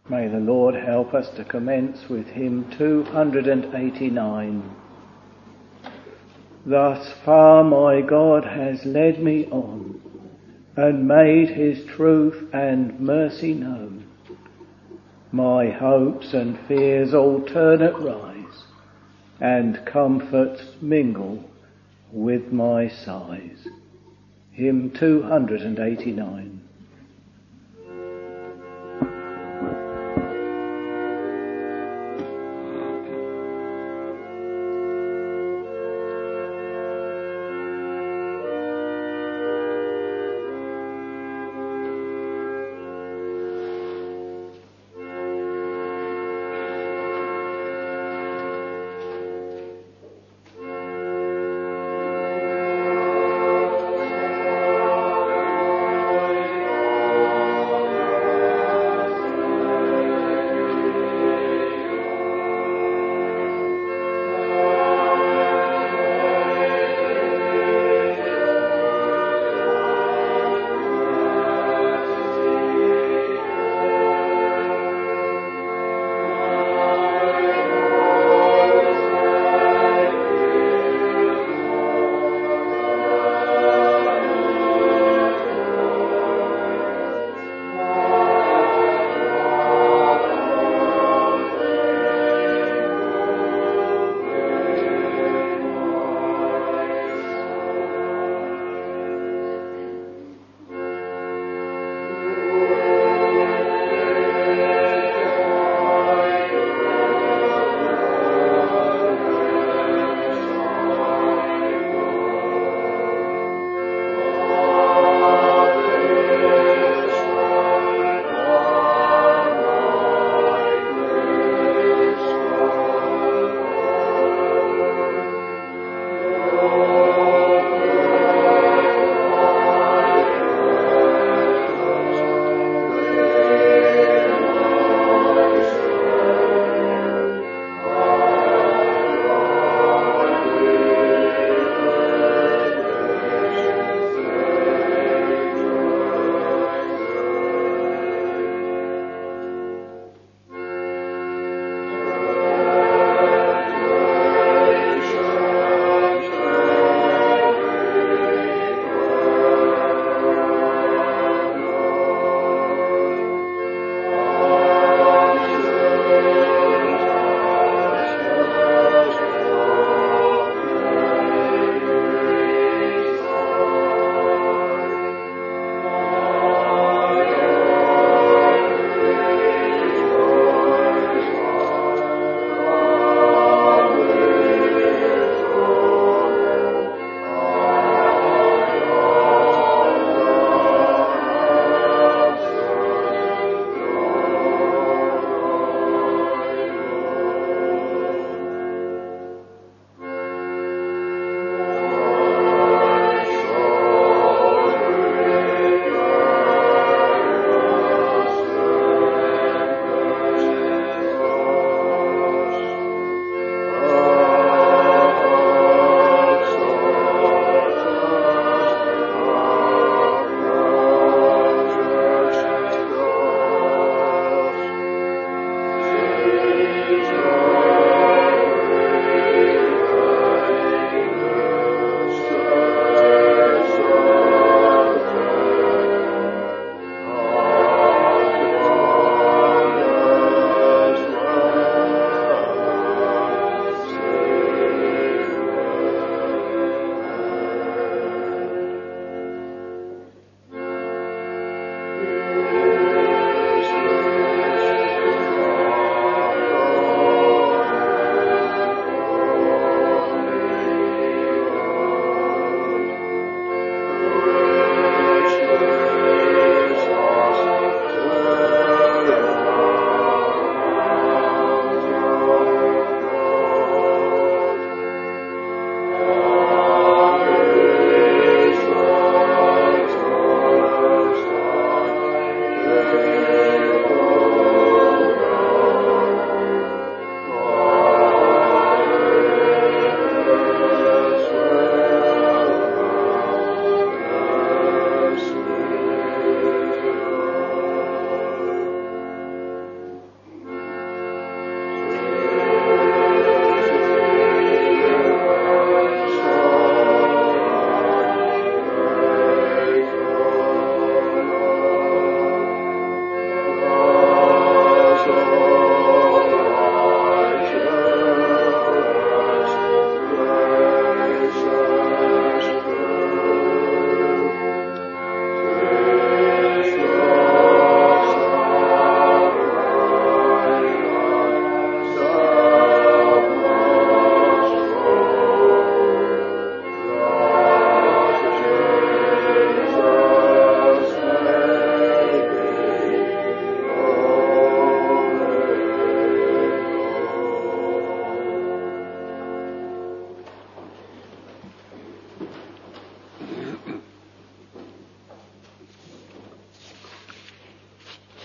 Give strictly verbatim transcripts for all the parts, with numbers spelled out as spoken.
May the Lord help us to commence with hymn two hundred eighty-nine. Thus far my God has led me on, and made his truth and mercy known. My hopes and fears alternate rise, and comforts mingle with my sighs. Hymn two hundred eighty-nine. Amen.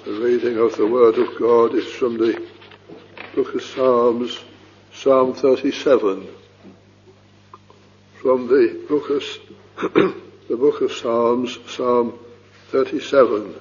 The reading of the Word of God is from the Book of Psalms, Psalm thirty-seven. From the Book of the Book of Psalms, Psalm thirty-seven.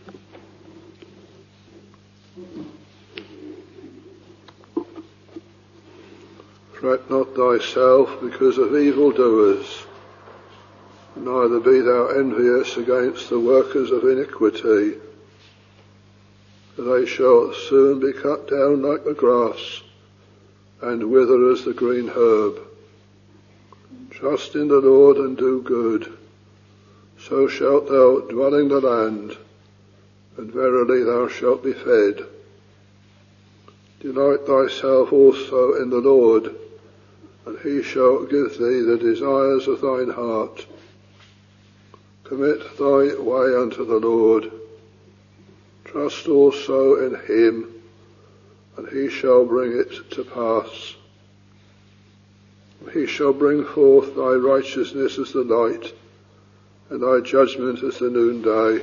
Fret not thyself because of evildoers, neither be thou envious against the workers of iniquity. For they shall soon be cut down like the grass, and wither as the green herb. Trust in the Lord and do good, so shalt thou dwell in the land, and verily thou shalt be fed. Delight thyself also in the Lord, and he shall give thee the desires of thine heart. Commit thy way unto the Lord. Trust also in him, and he shall bring it to pass. He shall bring forth thy righteousness as the light, and thy judgment as the noonday.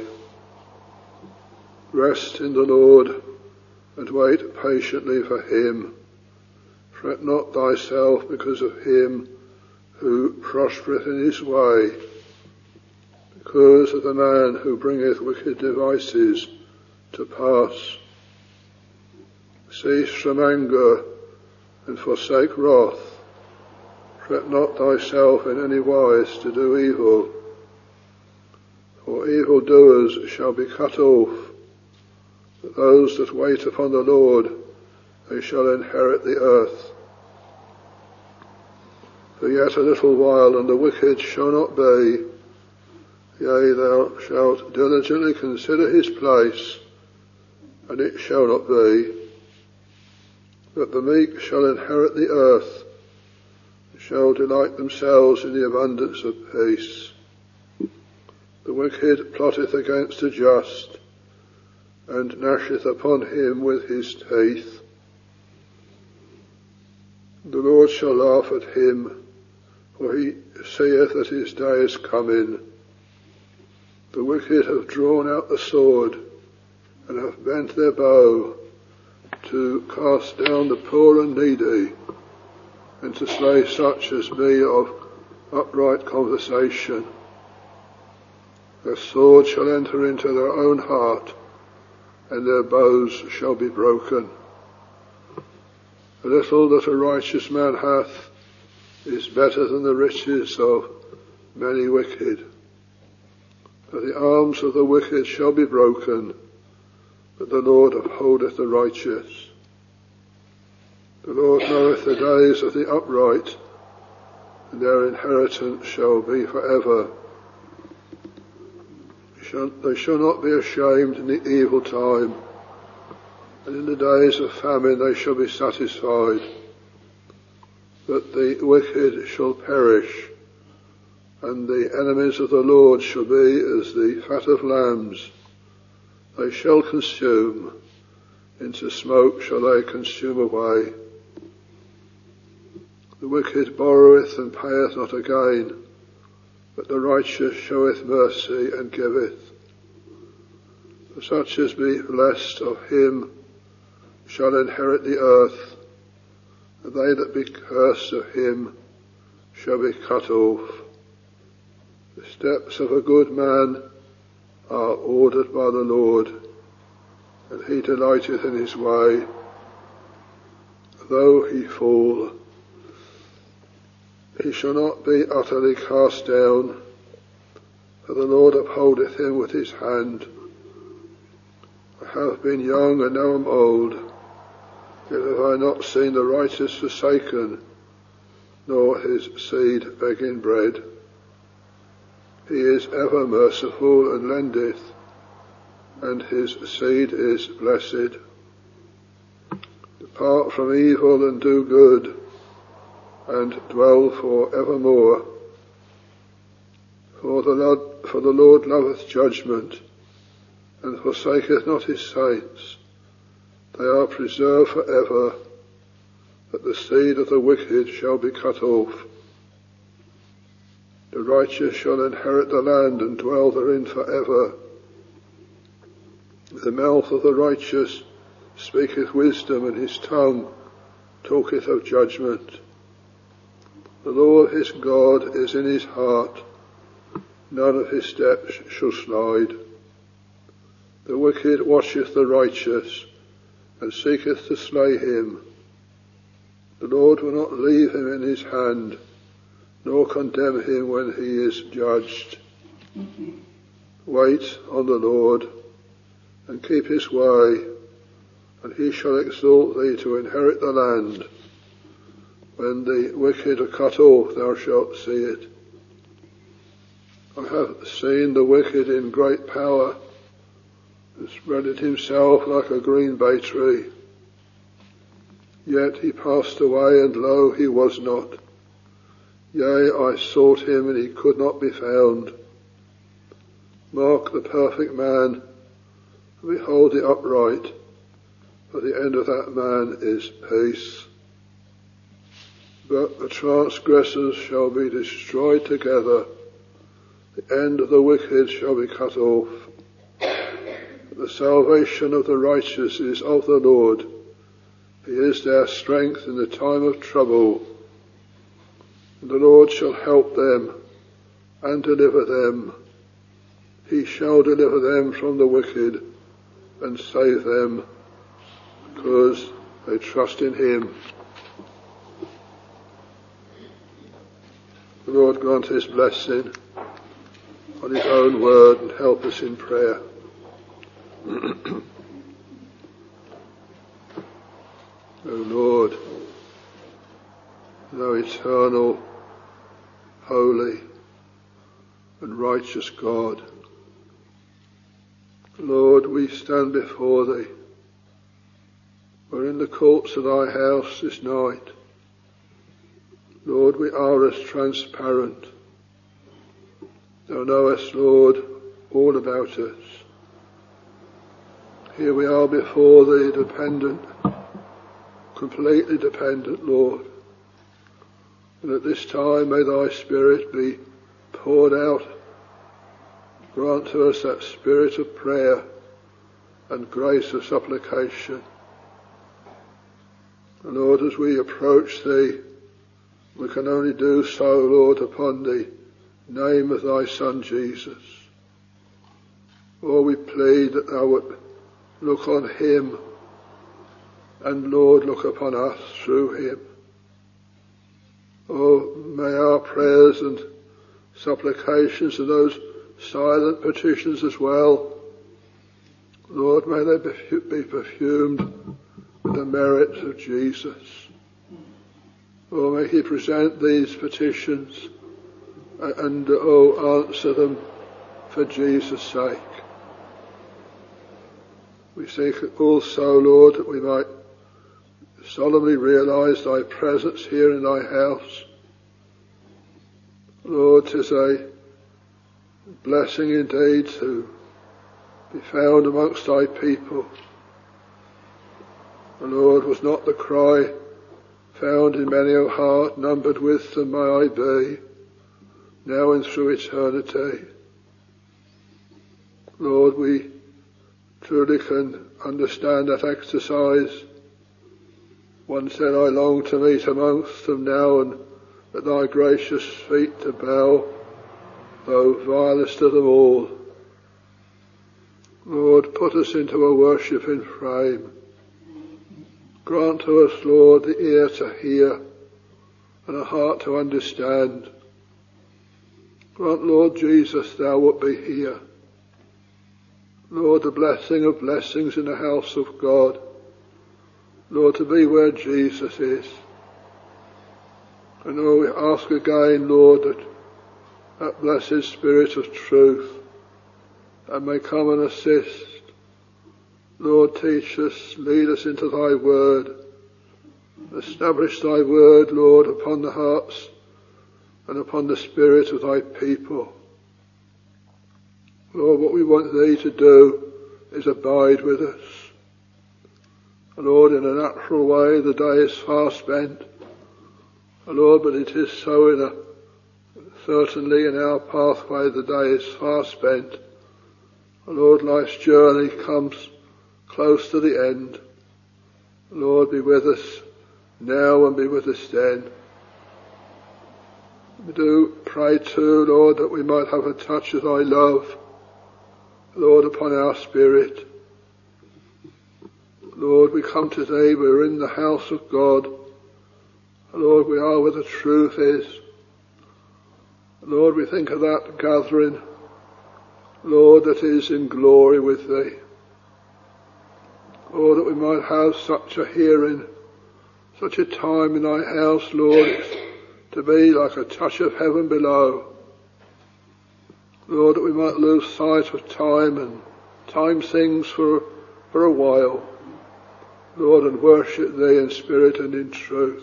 Rest in the Lord, and wait patiently for him. Fret not thyself because of him who prospereth in his way, because of the man who bringeth wicked devices to pass. Cease from anger and forsake wrath. Fret not thyself in any wise to do evil, for evildoers shall be cut off, but those that wait upon the Lord, they shall inherit the earth. For yet a little while, and the wicked shall not be. Yea, thou shalt diligently consider his place, and it shall not be. But the meek shall inherit the earth, and shall delight themselves in the abundance of peace. The wicked plotteth against the just, and gnasheth upon him with his teeth. The Lord shall laugh at him, for he seeth that his day is coming. The wicked have drawn out the sword, and have bent their bow, to cast down the poor and needy, and to slay such as me of upright conversation. Their sword shall enter into their own heart, and their bows shall be broken. The little that a righteous man hath is better than the riches of many wicked. For the arms of the wicked shall be broken, but the Lord upholdeth the righteous. The Lord knoweth the days of the upright, and their inheritance shall be for ever. They shall not be ashamed in the evil time, and in the days of famine they shall be satisfied. But the wicked shall perish, and the enemies of the Lord shall be as the fat of lambs. They shall consume, into smoke shall they consume away. The wicked borroweth and payeth not again, but the righteous showeth mercy and giveth. For such as be blessed of him shall inherit the earth, and they that be cursed of him shall be cut off. The steps of a good man are ordered by the Lord, and he delighteth in his way. Though he fall, he shall not be utterly cast down, for the Lord upholdeth him with his hand. I have been young and now am old, yet have I not seen the righteous forsaken, nor his seed begging bread. He is ever merciful and lendeth, and his seed is blessed. Depart from evil and do good, and dwell for evermore. For the Lord, for the Lord loveth judgment, and forsaketh not his saints. They are preserved for ever, but the seed of the wicked shall be cut off. The righteous shall inherit the land and dwell therein for ever. The mouth of the righteous speaketh wisdom, and his tongue talketh of judgment. The law of his God is in his heart, none of his steps shall slide. The wicked watcheth the righteous, and seeketh to slay him. The Lord will not leave him in his hand, nor condemn him when he is judged. Mm-hmm. Wait on the Lord, and keep his way, and he shall exalt thee to inherit the land. When the wicked are cut off, thou shalt see it. I have seen the wicked in great power, and spreaded himself like a green bay tree. Yet he passed away, and lo, he was not. Yea, I sought him, and he could not be found. Mark the perfect man, and behold the upright, for the end of that man is peace. But the transgressors shall be destroyed together, the end of the wicked shall be cut off. The salvation of the righteous is of the Lord. He is their strength in the time of trouble. And the Lord shall help them and deliver them. He shall deliver them from the wicked and save them, because they trust in him. The Lord grant his blessing on his own word and help us in prayer. O Lord, thou eternal, holy and righteous God, Lord, we stand before thee. We're in the courts of thy house this night. Lord, we are as transparent. Thou knowest, Lord, all about us. Here we are before thee, dependent, completely dependent, Lord. And at this time may thy Spirit be poured out. Grant to us that spirit of prayer and grace of supplication. And Lord, as we approach thee, we can only do so, Lord, upon the name of thy Son Jesus. Lord, we plead that thou would look on him, and Lord, look upon us through him. Oh, may our prayers and supplications and those silent petitions as well, Lord, may they be perfumed with the merits of Jesus. Oh, may he present these petitions and, oh, answer them for Jesus' sake. We seek also, Lord, that we might solemnly realize thy presence here in thy house. Lord, 'tis a blessing indeed to be found amongst thy people. And Lord, was not the cry found in many a heart, numbered with them may I be, now and through eternity. Lord, we truly can understand that exercise. One said, I long to meet amongst them now, and at thy gracious feet to bow, though vilest of them all. Lord, put us into a worshipping frame. Grant to us, Lord, the ear to hear and a heart to understand. Grant, Lord Jesus, thou wilt be here. Lord, the blessing of blessings in the house of God. Lord, to be where Jesus is. And Lord, we ask again, Lord, that that blessed Spirit of truth that may come and assist. Lord, teach us, lead us into thy word. Establish thy word, Lord, upon the hearts and upon the spirit of thy people. Lord, what we want thee to do is abide with us. Lord, in a natural way, the day is far spent. Lord, but it is so in a, certainly in our pathway, the day is far spent. Lord, life's journey comes close to the end. Lord, be with us now and be with us then. We do pray too, Lord, that we might have a touch of thy love, Lord, upon our spirit. Lord, we come today, we're in the house of God. Lord, we are where the truth is. Lord, we think of that gathering, Lord, that is in glory with thee. Lord, that we might have such a hearing, such a time in thy house, Lord, it's to be like a touch of heaven below. Lord, that we might lose sight of time and time things for, for a while, Lord, and worship thee in spirit and in truth.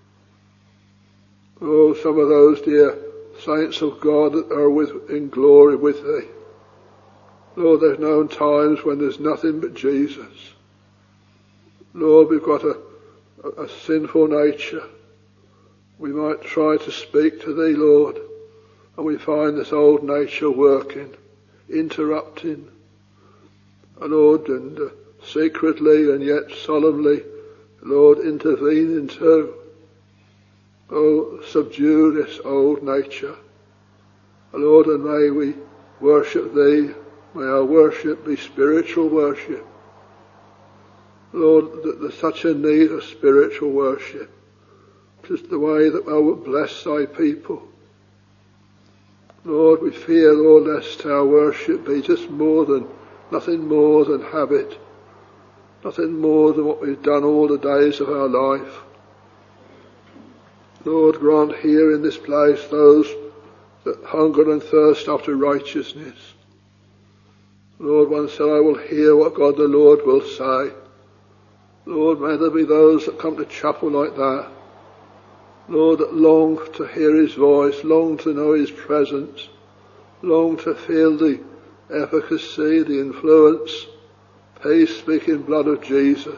Oh, some of those dear saints of God that are with, in glory with thee. Lord, there's known times when there's nothing but Jesus. Lord, we've got a, a, a sinful nature. We might try to speak to thee, Lord, and we find this old nature working, interrupting, and Lord, and uh, secretly and yet solemnly, Lord, intervening too. Oh, subdue this old nature. Lord, and may we worship thee. May our worship be spiritual worship. Lord, that there's such a need of spiritual worship. Just the way that thou wilt bless thy people. Lord, we fear, Lord, lest our worship be just more than, nothing more than habit. Nothing more than what we've done all the days of our life. Lord, grant here in this place those that hunger and thirst after righteousness. Lord, one said, I will hear what God the Lord will say. Lord, may there be those that come to chapel like that. Lord, that long to hear his voice, long to know his presence, long to feel the efficacy, the influence, peace-speaking blood of Jesus.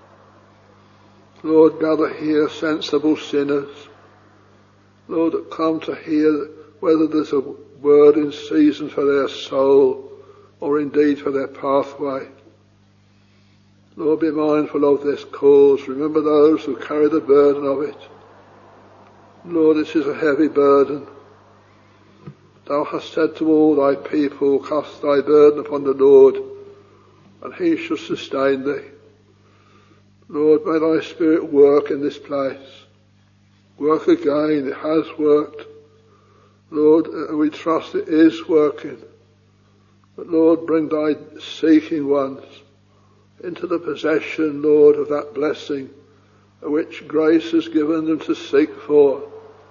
Lord, gather here sensible sinners. Lord, that come to hear whether there's a word in season for their soul or indeed for their pathway. Lord, be mindful of this cause. Remember those who carry the burden of it. Lord, this is a heavy burden. Thou hast said to all thy people, cast thy burden upon the Lord, and he shall sustain thee. Lord, may thy Spirit work in this place. Work again, it has worked. Lord, we trust it is working. But Lord, bring thy seeking ones into the possession, Lord, of that blessing which grace has given them to seek for.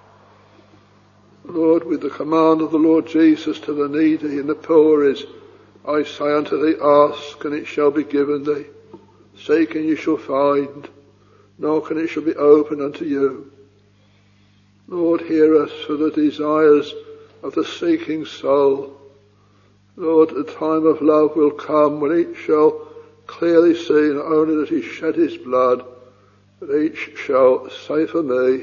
Lord, with the command of the Lord Jesus to the needy and the poor is, I say unto thee, ask, and it shall be given thee. Seek, and you shall find. Knock, and it shall be opened unto you. Lord, hear us for the desires of the seeking soul. Lord, the time of love will come when each shall clearly see not only that he shed his blood, but each shall say for me.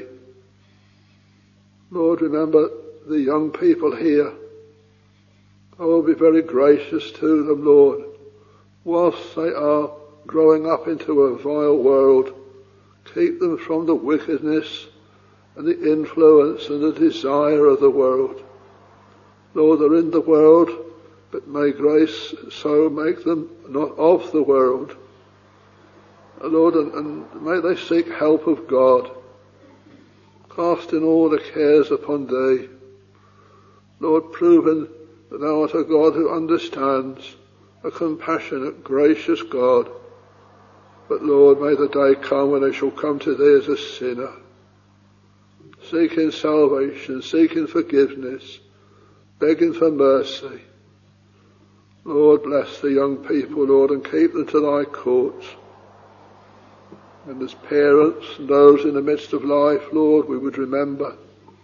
Lord, remember the young people here. Oh, be very gracious to them, Lord, whilst they are growing up into a vile world. Keep them from the wickedness and the influence and the desire of the world. Lord, they're in the world, but may grace so make them not of the world. Lord, and, and may they seek help of God, casting all the cares upon thee. Lord, proving that thou art a God who understands, a compassionate, gracious God. But Lord, may the day come when I shall come to thee as a sinner, seeking salvation, seeking forgiveness, begging for mercy. Lord, bless the young people, Lord, and keep them to thy courts. And as parents and those in the midst of life, Lord, we would remember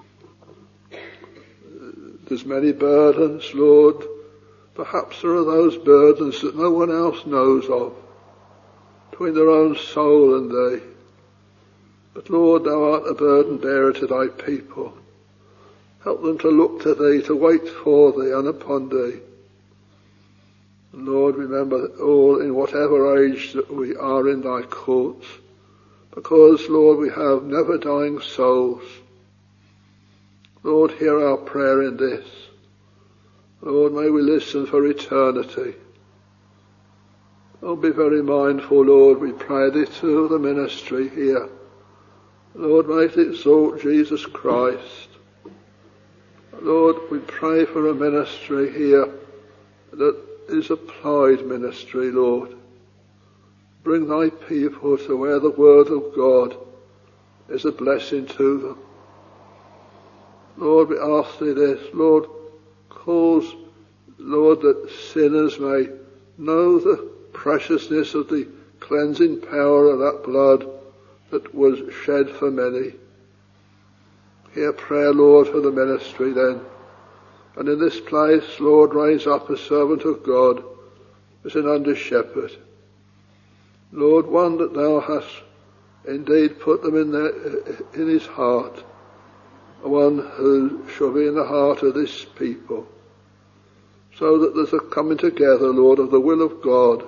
there's many burdens, Lord. Perhaps there are those burdens that no one else knows of, between their own soul and thee. But Lord, thou art a burden bearer to thy people. Help them to look to thee, to wait for thee and upon thee. And Lord, remember all in whatever age that we are in thy courts, because, Lord, we have never dying souls. Lord, hear our prayer in this. Lord, may we listen for eternity. Oh, be very mindful, Lord, we pray thee to the ministry here. Lord, may it exalt Jesus Christ. Lord, we pray for a ministry here that is applied ministry, Lord. Bring thy people to where the word of God is a blessing to them. Lord, we ask thee this, Lord, cause, Lord, that sinners may know the preciousness of the cleansing power of that blood that was shed for many. Hear prayer, Lord, for the ministry then. And in this place, Lord, raise up a servant of God as an under shepherd. Lord, one that thou hast indeed put them in, their, in his heart, one who shall be in the heart of this people, so that there's a coming together, Lord, of the will of God.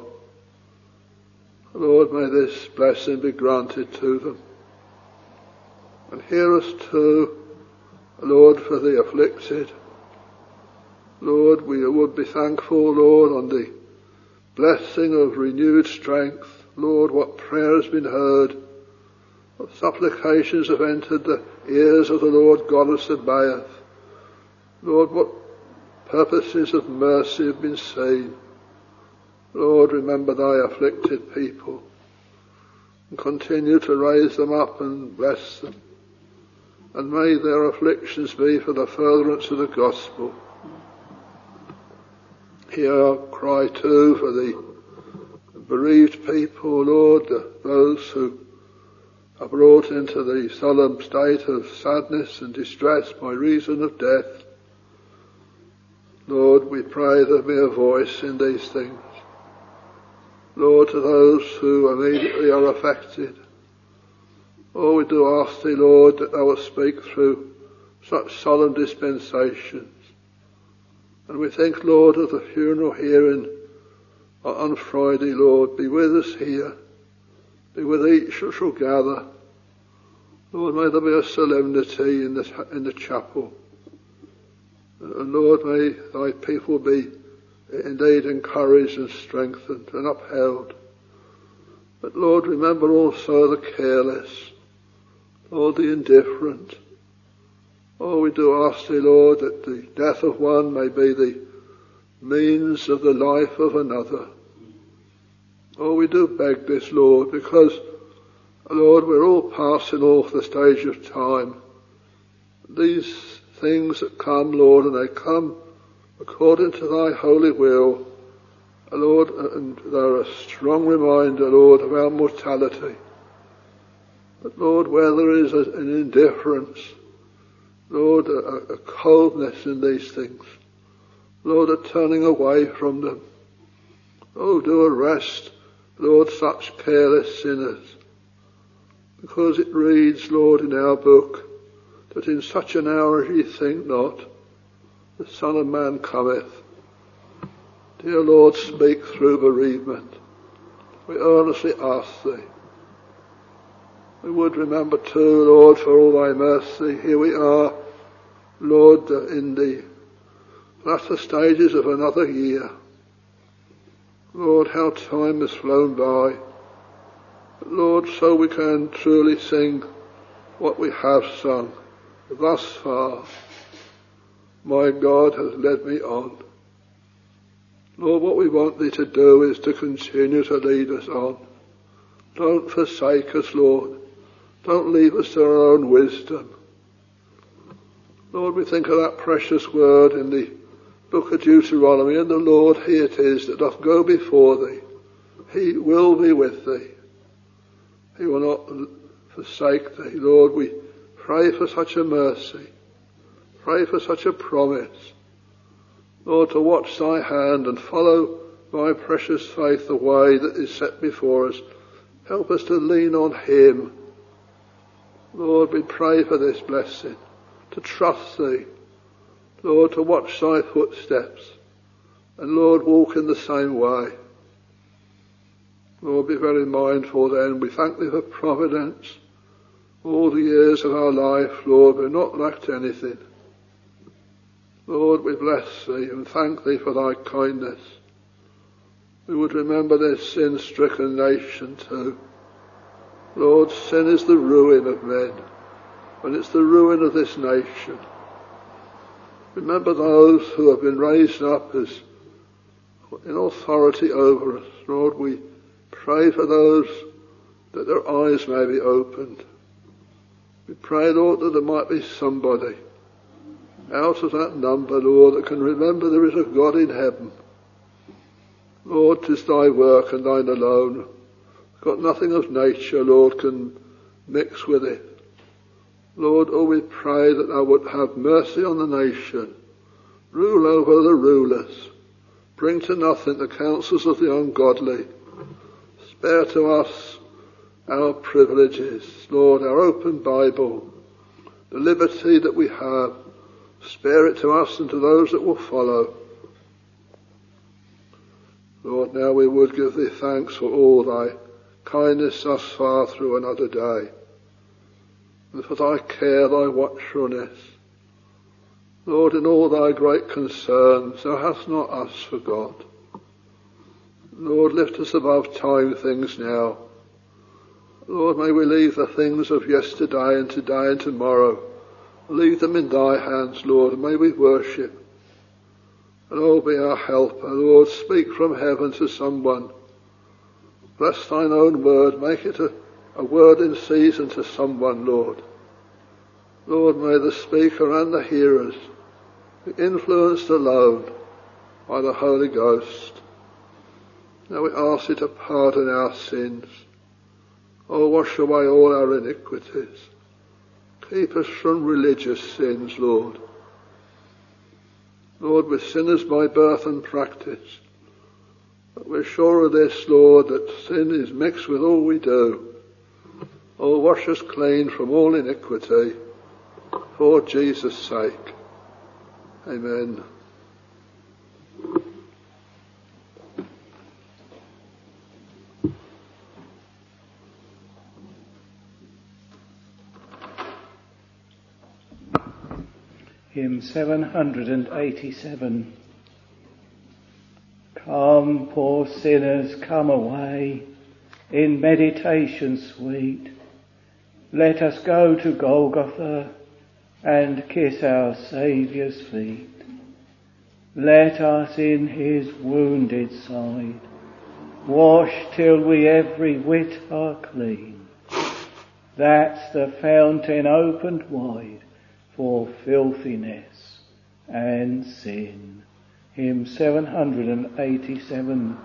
Lord, may this blessing be granted to them. And hear us too, Lord, for the afflicted. Lord, we would be thankful, Lord, on the blessing of renewed strength. Lord, what prayer has been heard, what supplications have entered the ears of the Lord God of Sabaoth. Lord, what purposes of mercy have been seen. Lord, remember thy afflicted people and continue to raise them up and bless them. And may their afflictions be for the furtherance of the gospel. Hear our cry too for the bereaved people, Lord, those who are brought into the solemn state of sadness and distress by reason of death. Lord, we pray there be a voice in these things. Lord, to those who immediately are affected. Oh, we do ask thee, Lord, that thou wilt speak through such solemn dispensations. And we think, Lord, of the funeral here in, on Friday, Lord. Be with us here. Be with each who shall gather. Lord, may there be a solemnity in the, in the chapel. And Lord, may thy people be indeed encouraged and strengthened and upheld. But Lord, remember also the careless, Lord, the indifferent. Oh, we do ask thee, Lord, that the death of one may be the means of the life of another. Oh, we do beg this, Lord, because, Lord, we're all passing off the stage of time. These things that come, Lord, and they come according to thy holy will, Lord, and they're a strong reminder, Lord, of our mortality. But Lord, where there is an indifference, Lord, a, a coldness in these things, Lord, a turning away from them, oh, do arrest, Lord, such careless sinners, because it reads, Lord, in our book, that in such an hour as ye think not, the Son of Man cometh. Dear Lord, speak through bereavement. We earnestly ask thee. We would remember too, Lord, for all thy mercy. Here we are, Lord, in the latter stages of another year. Lord, how time has flown by. But Lord, so we can truly sing what we have sung thus far. My God has led me on. Lord, what we want thee to do is to continue to lead us on. Don't forsake us, Lord. Don't leave us to our own wisdom. Lord, we think of that precious word in the book of Deuteronomy, and the Lord, he it is that doth go before thee. He will be with thee. He will not forsake thee. Lord, we pray for such a mercy. Pray for such a promise. Lord, to watch thy hand and follow thy precious faith the way that is set before us. Help us to lean on him. Lord, we pray for this blessing, to trust thee. Lord, to watch thy footsteps. and Lord, walk in the same way. Lord, be very mindful then. We thank thee for providence. All the years of our life, Lord, we've not lacked anything. Lord, we bless thee and thank thee for thy kindness. We would remember this sin-stricken nation too. Lord, sin is the ruin of men, and it's the ruin of this nation. Remember those who have been raised up as in authority over us. Lord, we pray for those that their eyes may be opened. We pray, Lord, that there might be somebody out of that number, Lord, that can remember there is a God in heaven. Lord, 'tis thy work and thine alone. Got nothing of nature, Lord, can mix with it. Lord, oh, we pray that thou would have mercy on the nation. Rule over the rulers. Bring to nothing the counsels of the ungodly. Spare to us our privileges, Lord, our open Bible, the liberty that we have. Spare it to us and to those that will follow. Lord, now we would give thee thanks for all thy kindness thus far through another day, and for thy care, thy watchfulness. Lord, in all thy great concerns, thou hast not us forgot. Lord, lift us above time things now. Lord, may we leave the things of yesterday and today and tomorrow. Leave them in thy hands, Lord, and may we worship. And oh, be our helper, Lord, speak from heaven to someone. Bless thine own word, make it a, a word in season to someone, Lord. Lord, may the speaker and the hearers be influenced alone by the Holy Ghost. Now we ask thee to pardon our sins. Oh, wash away all our iniquities. Keep us from religious sins, Lord. Lord, we're sinners by birth and practice. But we're sure of this, Lord, that sin is mixed with all we do. Oh, wash us clean from all iniquity, for Jesus' sake. Amen. Hymn seven hundred eighty-seven. Come, poor sinners, come away, in meditation sweet. Let us go to Golgotha, and kiss our Saviour's feet. Let us in his wounded side wash till we every whit are clean. That's the fountain opened wide for filthiness and sin. Hymn seven hundred eighty-seven.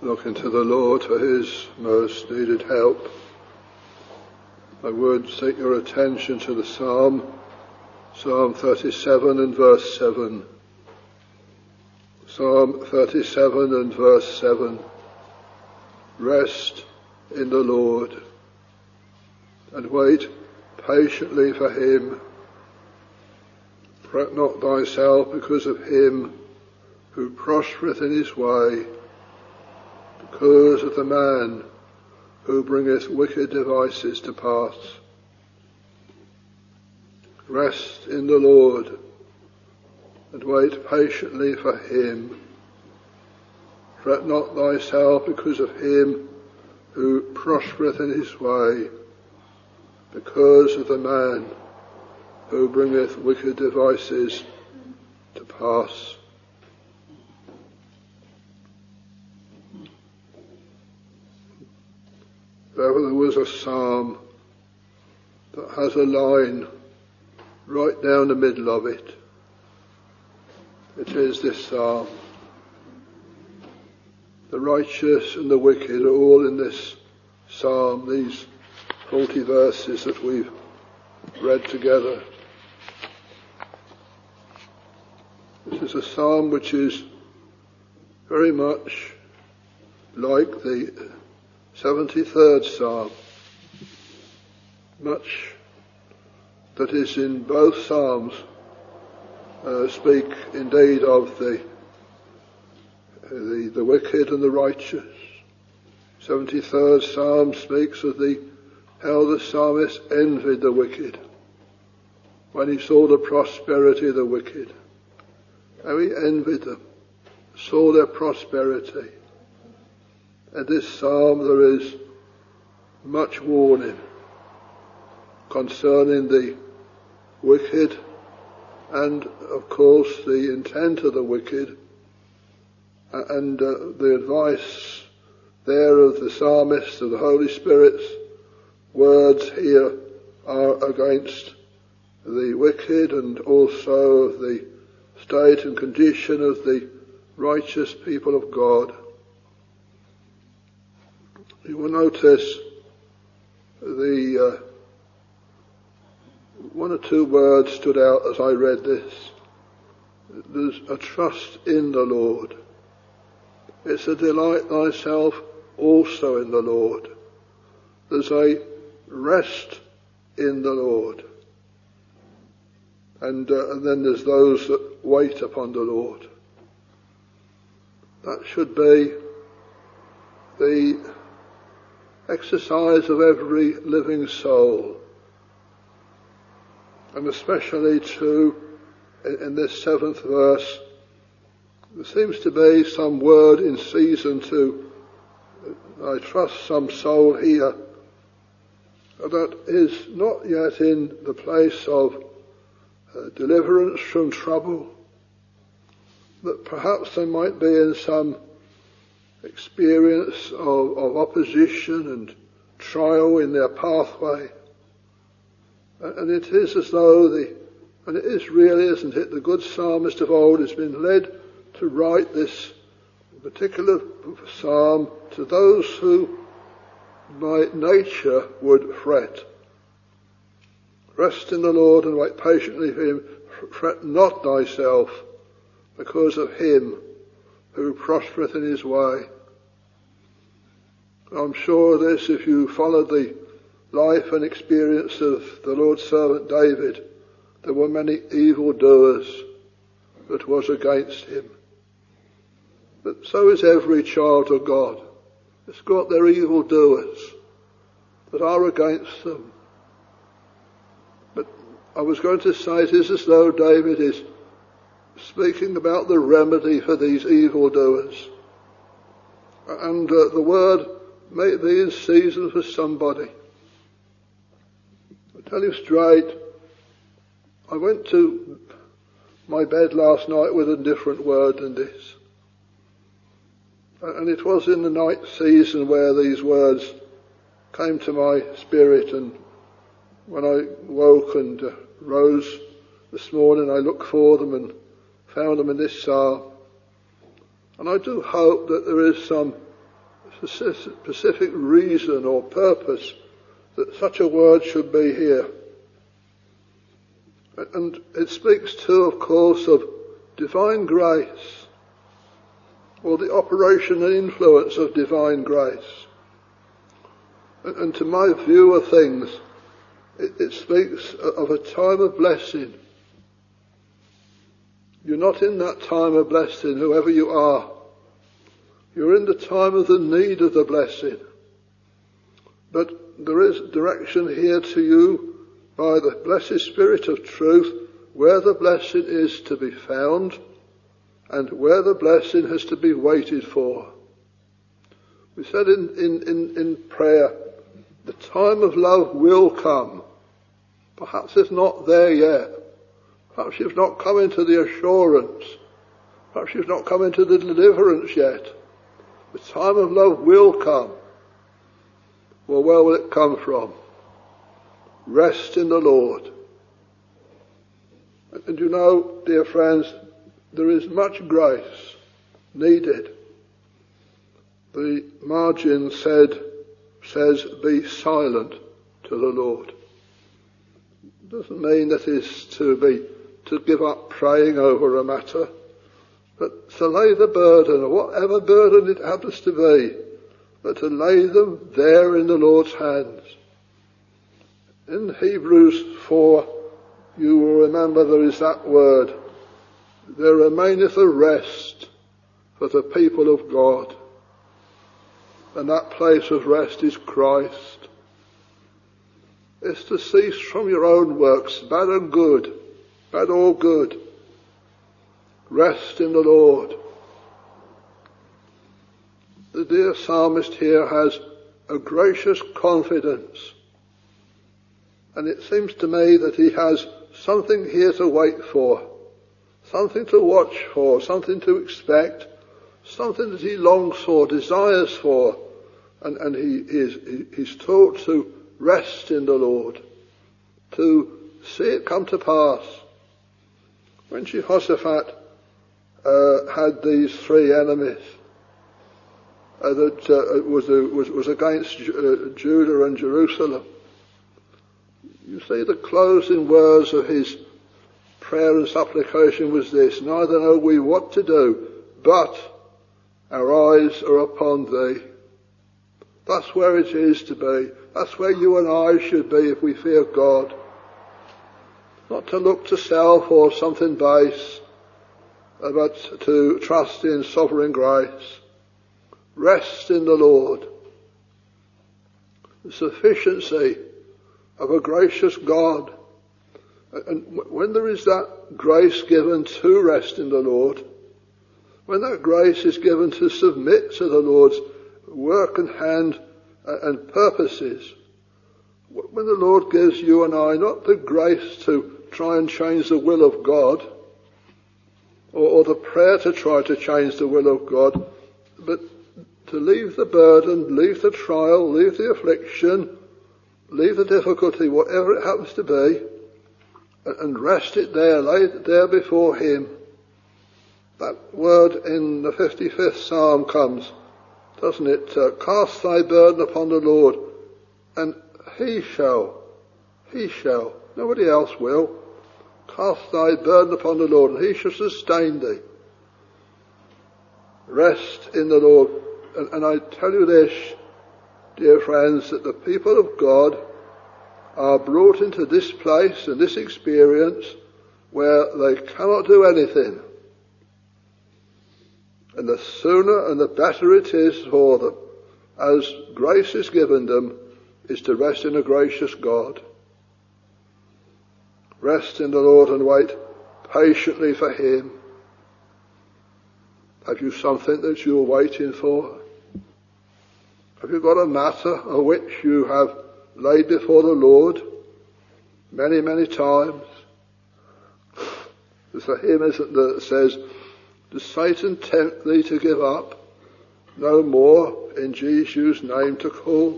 looking to the Lord for his most needed help, I would take your attention to the Psalm, Psalm thirty-seven and verse seven. Psalm thirty-seven and verse seven. Rest in the Lord and wait patiently for him. Fret not thyself because of him who prospereth in his way, because of the man who bringeth wicked devices to pass. Rest in the Lord and wait patiently for him. Fret not thyself because of him who prospereth in his way, because of the man who bringeth wicked devices to pass. If ever there was a psalm that has a line right down the middle of it, it is this psalm. The righteous and the wicked are all in this psalm, these forty verses that we've read together. This is a psalm which is very much like the seventy-third psalm. Much that is in both psalms uh, speak indeed of the, the the wicked and the righteous. seventy-third psalm speaks of the how the psalmist envied the wicked when he saw the prosperity of the wicked. How he envied them, saw their prosperity. In this psalm there is much warning concerning the wicked and, of course, the intent of the wicked, and uh, the advice there of the psalmist, of the Holy Spirit's words here are against the wicked and also of the state and condition of the righteous people of God. You will notice the uh, one or two words stood out as I read this. There's a trust in the Lord. It's a delight thyself also in the Lord. There's a rest in the Lord. And, uh, and then there's those that wait upon the Lord. That should be the exercise of every living soul. And especially too, in, in this seventh verse, there seems to be some word in season to, I trust, some soul here that is not yet in the place of uh, deliverance from trouble, that perhaps they might be in some experience of, of opposition and trial in their pathway. And it is as though the, and it is really, isn't it, the good psalmist of old has been led to write this particular psalm to those who by nature would fret. Rest in the Lord and wait patiently for him. Fret not thyself because of him who prospereth in his way. I'm sure this, if you followed the life and experience of the Lord's servant David, there were many evil doers that was against him. But so is every child of God. It's got their evil doers that are against them. But I was going to say it is as though David is speaking about the remedy for these evil doers. And uh, the word may be in season for somebody. I tell you straight, I went to my bed last night with a different word than this. And it was in the night season where these words came to my spirit, and when I woke and uh, rose this morning, I looked for them and found them in this psalm. And I do hope that there is some specific reason or purpose that such a word should be here. And it speaks too, of course, of divine grace, or the operation and influence of divine grace. And to my view of things, it, it speaks of a time of blessing. You're not in that time of blessing, whoever you are. You're in the time of the need of the blessing. But there is direction here to you by the blessed Spirit of truth where the blessing is to be found and where the blessing has to be waited for. We said in, in, in, in prayer, the time of love will come. Perhaps it's not there yet. Perhaps you've not come into the assurance. Perhaps you've not come into the deliverance yet. The time of love will come. Well, where will it come from? Rest in the Lord. And you know, dear friends, there is much grace needed. The margin said, says, be silent to the Lord. It doesn't mean that it's to be, to give up praying over a matter, but to lay the burden, or whatever burden it happens to be, but to lay them there in the Lord's hands. In Hebrews four, you will remember there is that word, there remaineth a rest for the people of God. And that place of rest is Christ. It's to cease from your own works, bad and good, bad or good. Rest in the Lord. The dear psalmist here has a gracious confidence. And it seems to me that he has something here to wait for, something to watch for, something to expect, something that he longs for, desires for, and, and he is he's taught to rest in the Lord, to see it come to pass. When Jehoshaphat uh, had these three enemies uh, that uh, was, uh, was was against uh, Judah and Jerusalem, you see the closing words of his prayer and supplication was this: neither know we what to do, but our eyes are upon thee. That's where it is to be. That's where you and I should be if we fear God. Not to look to self or something base, but to trust in sovereign grace. Rest in the Lord. The sufficiency of a gracious God. And when there is that grace given to rest in the Lord, when that grace is given to submit to the Lord's work and hand and purposes, when the Lord gives you and I not the grace to try and change the will of God, or, or the prayer to try to change the will of God, but to leave the burden, leave the trial, leave the affliction, leave the difficulty, whatever it happens to be, and rest it there, lay it there before Him. That word in the fifty-fifth Psalm comes, doesn't it? Uh, cast thy burden upon the Lord, and He shall, He shall, nobody else will, cast thy burden upon the Lord, and He shall sustain thee. Rest in the Lord. And, and I tell you this, dear friends, that the people of God are brought into this place and this experience where they cannot do anything. And the sooner and the better it is for them, as grace is given them, is to rest in a gracious God. Rest in the Lord and wait patiently for Him. Have you something that you're waiting for? Have you got a matter of which you have laid before the Lord many, many times? There's a hymn, isn't there, that says, does Satan tempt thee to give up? No more in Jesus' name to call.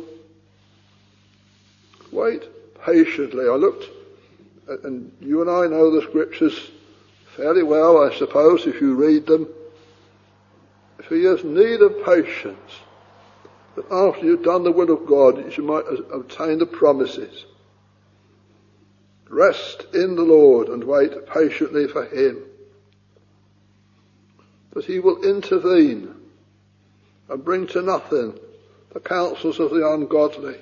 Wait patiently. I looked, and you and I know the scriptures fairly well, I suppose, if you read them. If he has need of patience, that after you've done the will of God, you might obtain the promises. Rest in the Lord and wait patiently for him, that he will intervene and bring to nothing the counsels of the ungodly.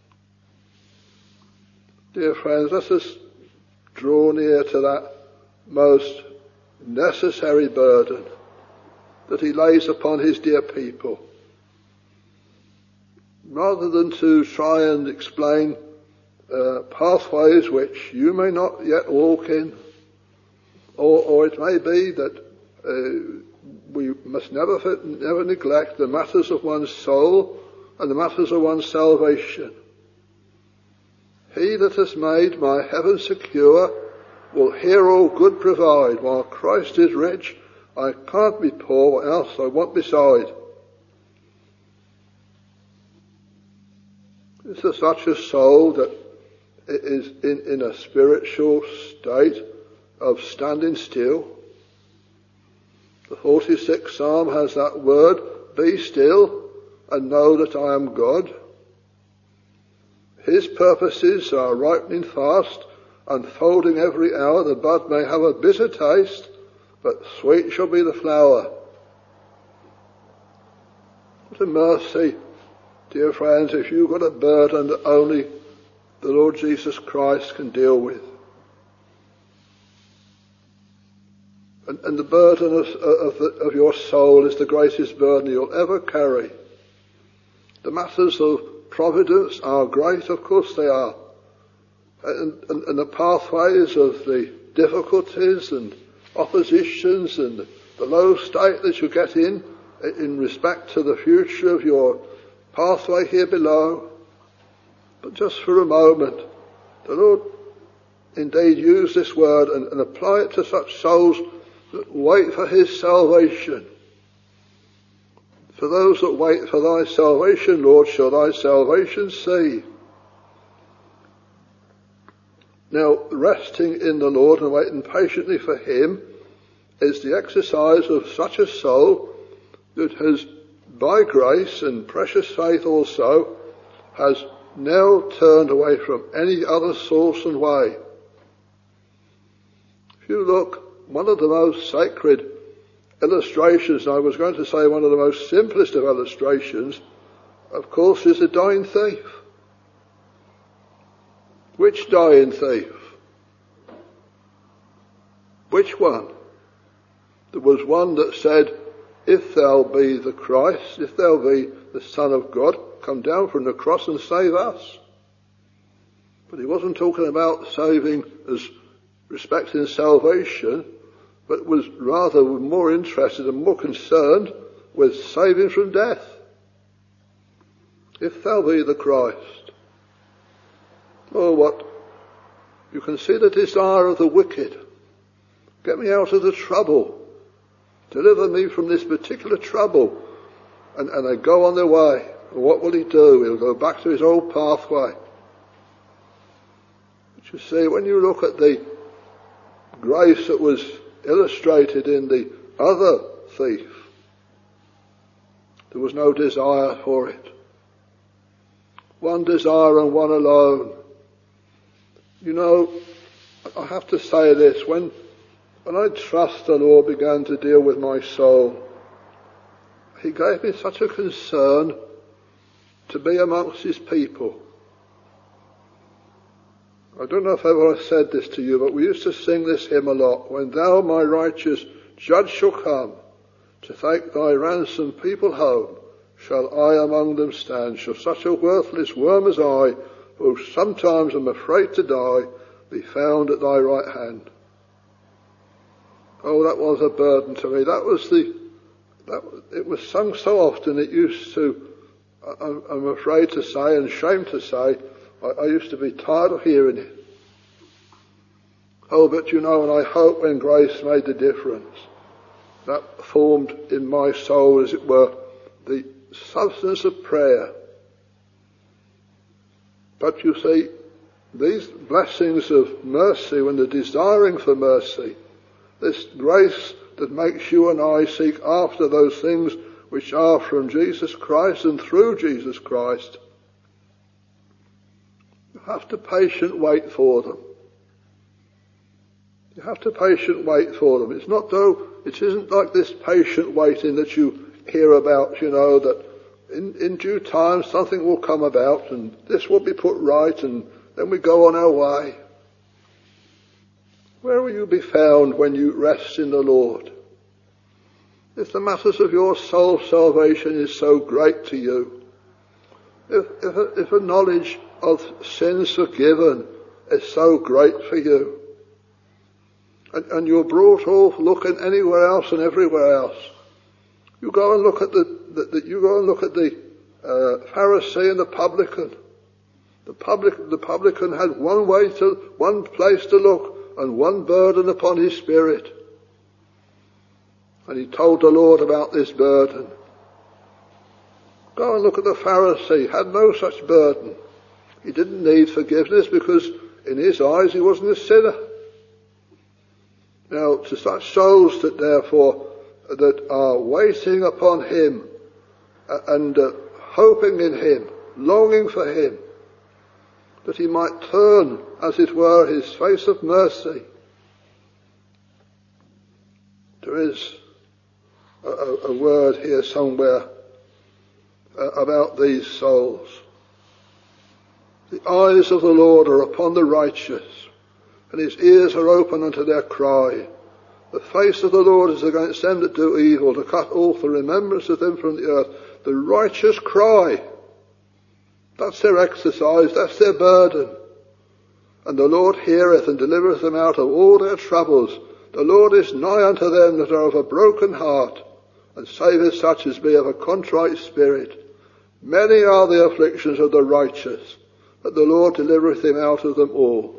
Dear friends, let us draw near to that most necessary burden that he lays upon his dear people, rather than to try and explain uh, pathways which you may not yet walk in, or, or it may be that uh, we must never never neglect the matters of one's soul and the matters of one's salvation. He that has made my heaven secure will here all good provide. While Christ is rich, I can't be poor, what else I want beside. Is there such a soul that is in, in a spiritual state of standing still? The forty-sixth Psalm has that word, be still and know that I am God. His purposes are ripening fast, unfolding every hour. The bud may have a bitter taste, but sweet shall be the flower. What a mercy, dear friends, if you've got a burden that only the Lord Jesus Christ can deal with. And, and the burden of, of, the, of your soul is the greatest burden you'll ever carry. The matters of providence are great, of course they are. And, and, and the pathways of the difficulties and oppositions and the low state that you get in, in respect to the future of your pathway here below. But just for a moment, the Lord indeed use this word and, and apply it to such souls that wait for his salvation. For those that wait for thy salvation, Lord, shall thy salvation see. Now, resting in the Lord and waiting patiently for him is the exercise of such a soul that has, by grace and precious faith also, has now turned away from any other source and way. If you look, one of the most sacred illustrations, I was going to say one of the most simplest of illustrations, of course, is the dying thief. Which dying thief? Which one? There was one that said, if thou be the Christ, if thou be the Son of God, come down from the cross and save us. But he wasn't talking about saving as respecting salvation, but was rather more interested and more concerned with saving from death. If thou be the Christ. Oh, what? You can see the desire of the wicked. Get me out of the trouble. Deliver me from this particular trouble. And, and they go on their way. And what will he do? He'll go back to his old pathway. But you see, when you look at the grace that was illustrated in the other thief, there was no desire for it. One desire and one alone. You know, I have to say this, when, when I trust the Lord began to deal with my soul, he gave me such a concern to be amongst his people. I don't know if ever I said this to you, but we used to sing this hymn a lot. When thou, my righteous judge, shall come to take thy ransomed people home, shall I among them stand? Shall such a worthless worm as I, who sometimes am afraid to die, be found at thy right hand? Oh, that was a burden to me. That was the, that, it was sung so often it used to, I, I'm afraid to say and ashamed to say, I, I used to be tired of hearing it. Oh, but you know, and I hope when grace made the difference, that formed in my soul, as it were, the substance of prayer. But you see, these blessings of mercy, when they're desiring for mercy, this grace that makes you and I seek after those things which are from Jesus Christ and through Jesus Christ. You have to patient wait for them. You have to patient wait for them. It's not though, it isn't like this patient waiting that you hear about, you know, that in, in due time something will come about and this will be put right and then we go on our way. Where will you be found when you rest in the Lord? If the matters of your soul salvation is so great to you, if, if, a, if a knowledge of sins forgiven is so great for you, and, and you're brought off looking anywhere else and everywhere else, you go and look at the, the, the you go and look at the uh, Pharisee and the publican. The public, the publican had one way to, one place to look, and one burden upon his spirit. And he told the Lord about this burden. Go and look at the Pharisee, had no such burden. He didn't need forgiveness because in his eyes he wasn't a sinner. Now, to such souls that therefore, that are waiting upon him and uh, hoping in him, longing for him, that he might turn, as it were, his face of mercy. There is a, a, a word here somewhere uh, about these souls. The eyes of the Lord are upon the righteous, and his ears are open unto their cry. The face of the Lord is against them that do evil, to cut off the remembrance of them from the earth. The righteous cry. That's their exercise, that's their burden. And the Lord heareth and delivereth them out of all their troubles. The Lord is nigh unto them that are of a broken heart, and saveth such as be of a contrite spirit. Many are the afflictions of the righteous, but the Lord delivereth him out of them all.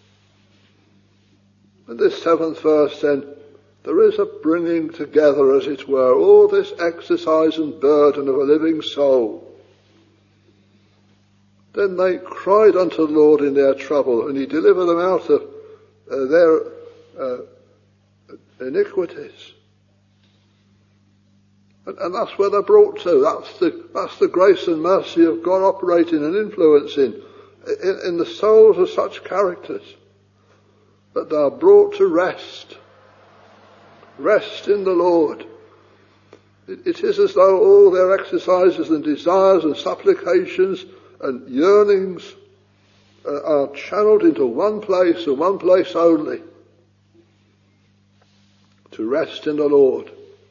And this seventh verse then, there is a bringing together, as it were, all this exercise and burden of a living soul. Then they cried unto the Lord in their trouble, and he delivered them out of uh, their uh, iniquities. And, and that's where they're brought to. That's the, that's the grace and mercy of God operating and influencing in, in the souls of such characters, that they are brought to rest. Rest in the Lord. It, it is as though all their exercises and desires and supplications and yearnings uh, are channeled into one place and one place only. To rest in the Lord.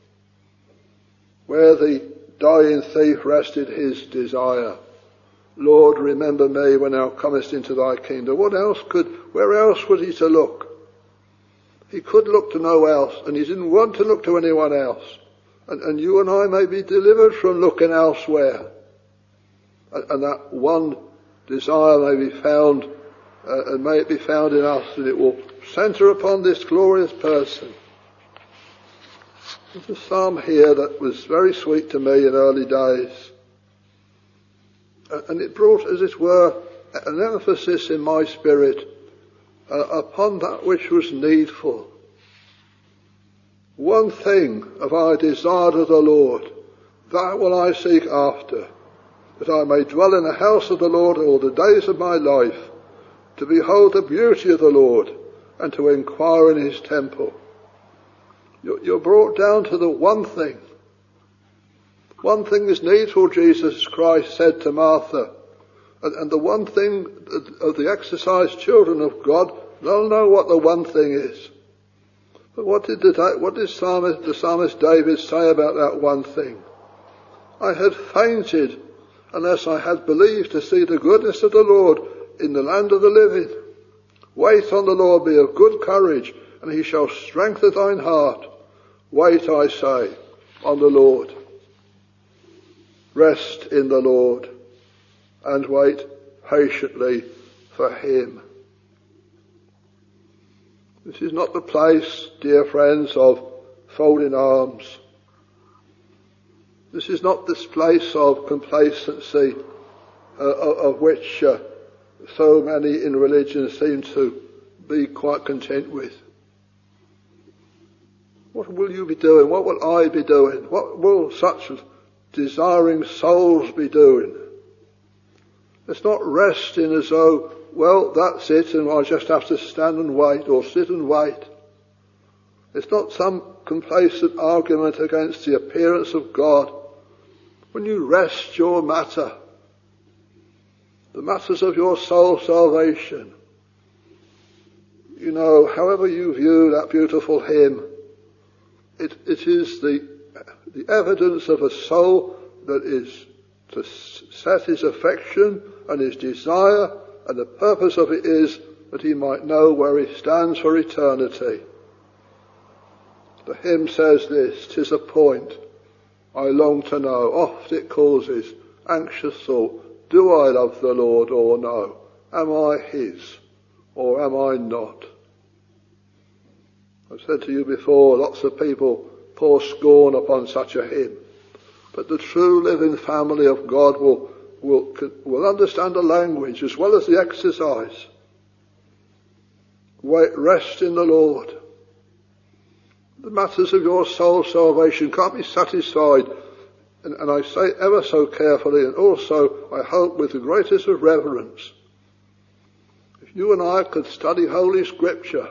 Where the dying thief rested his desire. Lord, remember me when thou comest into thy kingdom. What else could, where else was he to look? He could look to no else, and he didn't want to look to anyone else. And, and you and I may be delivered from looking elsewhere. And, and that one desire may be found, uh, and may it be found in us, and it will centre upon this glorious person. There's a psalm here that was very sweet to me in early days. And it brought, as it were, an emphasis in my spirit uh, upon that which was needful. One thing have I desired of the Lord, that will I seek after, that I may dwell in the house of the Lord all the days of my life, to behold the beauty of the Lord, and to inquire in his temple. You're brought down to the one thing. One thing is needful, Jesus Christ said to Martha. And, and the one thing of the exercised children of God, they'll know what the one thing is. But what did the, what did psalmist, the psalmist David say about that one thing? I had fainted unless I had believed to see the goodness of the Lord in the land of the living. Wait on the Lord, be of good courage, and he shall strengthen thine heart. Wait, I say, on the Lord. Rest in the Lord, and wait patiently for him. This is not the place, dear friends, of folding arms. This is not this place of complacency uh, of which uh, so many in religion seem to be quite content with. What will you be doing? What will I be doing? What will such desiring souls be doing. It's not resting as though, well, that's it and I just have to stand and wait or sit and wait. It's not some complacent argument against the appearance of God. When you rest your matter, the matters of your soul salvation, you know, however you view that beautiful hymn, it, it is the, the evidence of a soul that is to set his affection and his desire, and the purpose of it is that he might know where he stands for eternity. The hymn says this, "'Tis a point I long to know, oft it causes anxious thought, do I love the Lord or no? Am I his or am I not?" I've said to you before, lots of people pour scorn upon such a hymn, but the true living family of God will, will, will understand the language as well as the exercise. Wait, rest in the Lord. The matters of your soul salvation can't be satisfied, and, and I say ever so carefully, and also, I hope, with the greatest of reverence. If you and I could study Holy Scripture,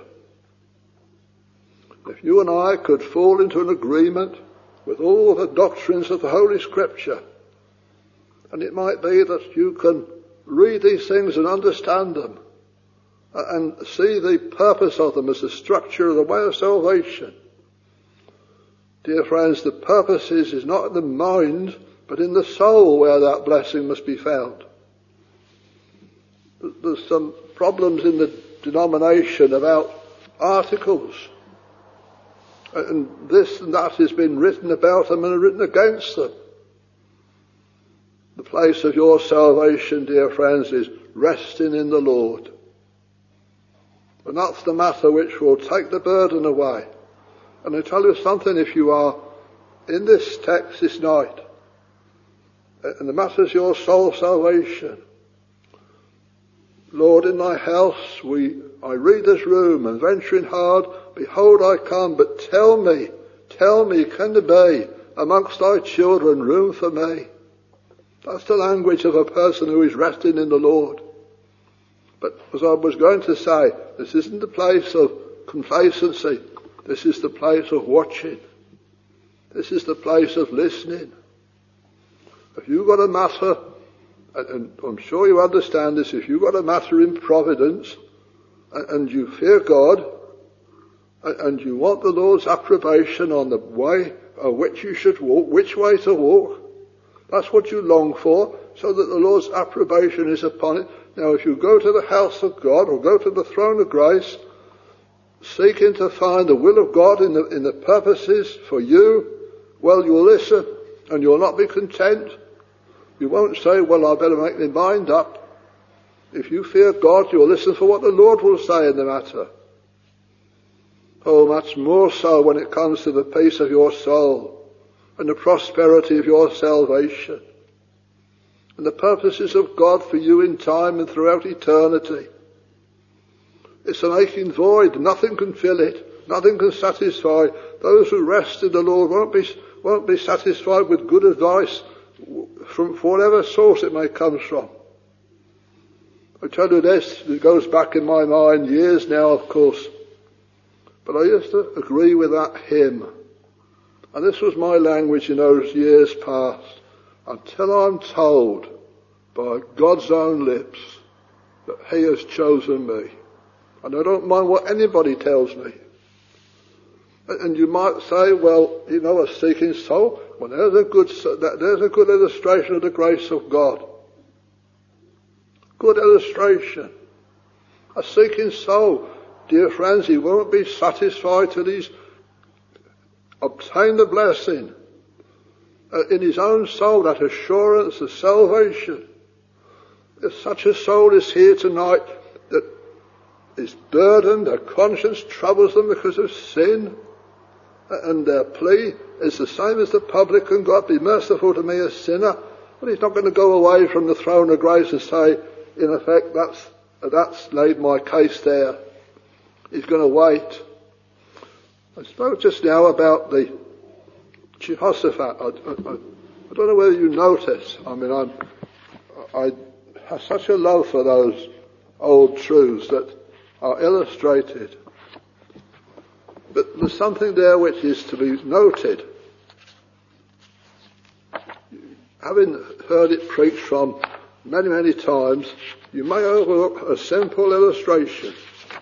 if you and I could fall into an agreement with all the doctrines of the Holy Scripture, and it might be that you can read these things and understand them, and see the purpose of them as the structure of the way of salvation. Dear friends, the purpose is, is not in the mind, but in the soul where that blessing must be found. There's some problems in the denomination about articles. And this and that has been written about them and written against them. The place of your salvation, dear friends, is resting in the Lord. And that's the matter which will take the burden away. And I tell you something, if you are in this text this night, and the matter is your soul salvation, Lord, in thy house we, I read this room and venturing hard, behold I come, but tell me, tell me, can there be amongst thy children room for me? That's the language of a person who is resting in the Lord. But as I was going to say, this isn't the place of complacency. This is the place of watching. This is the place of listening. If you've got a matter, and I'm sure you understand this, if you've got a matter in providence, and you fear God, and you want the Lord's approbation on the way of which you should walk, which way to walk, that's what you long for, so that the Lord's approbation is upon it. Now if you go to the house of God, or go to the throne of grace, seeking to find the will of God in the, in the purposes for you, well, you'll listen and you'll not be content. You won't say, well, I better make my mind up. If you fear God, you'll listen for what the Lord will say in the matter. Oh, much more so when it comes to the peace of your soul and the prosperity of your salvation and the purposes of God for you in time and throughout eternity. It's an aching void. Nothing can fill it. Nothing can satisfy. Those who rest in the Lord won't be, won't be satisfied with good advice from whatever source it may come from. I tell you this, it goes back in my mind years now, of course. But I used to agree with that hymn. And this was my language in those years past. Until I'm told by God's own lips that he has chosen me. And I don't mind what anybody tells me. And you might say, well, you know, a seeking soul, well, there's a good, there's a good illustration of the grace of God. Good illustration. A seeking soul, dear friends, he won't be satisfied till he's obtained the blessing uh, in his own soul, that assurance of salvation. If such a soul is here tonight that is burdened, their conscience troubles them because of sin, and their plea is the same as the publican, God be merciful to me a sinner, well, he's not going to go away from the throne of grace and say, in effect, that's, that's laid my case there. He's going to wait. I spoke just now about the Jehoshaphat. I, I, I don't know whether you notice, I mean, I'm, I have such a love for those old truths that are illustrated. But there's something there which is to be noted. Having heard it preached from many, many times, you may overlook a simple illustration.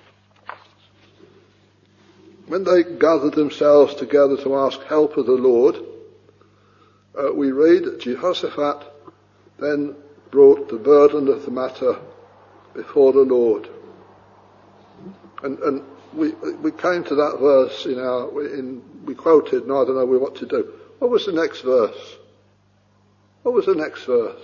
When they gathered themselves together to ask help of the Lord, uh, we read that Jehoshaphat then brought the burden of the matter before the Lord. And, and we, we came to that verse in our, in, we quoted, and I don't know what to do. What was the next verse? What was the next verse?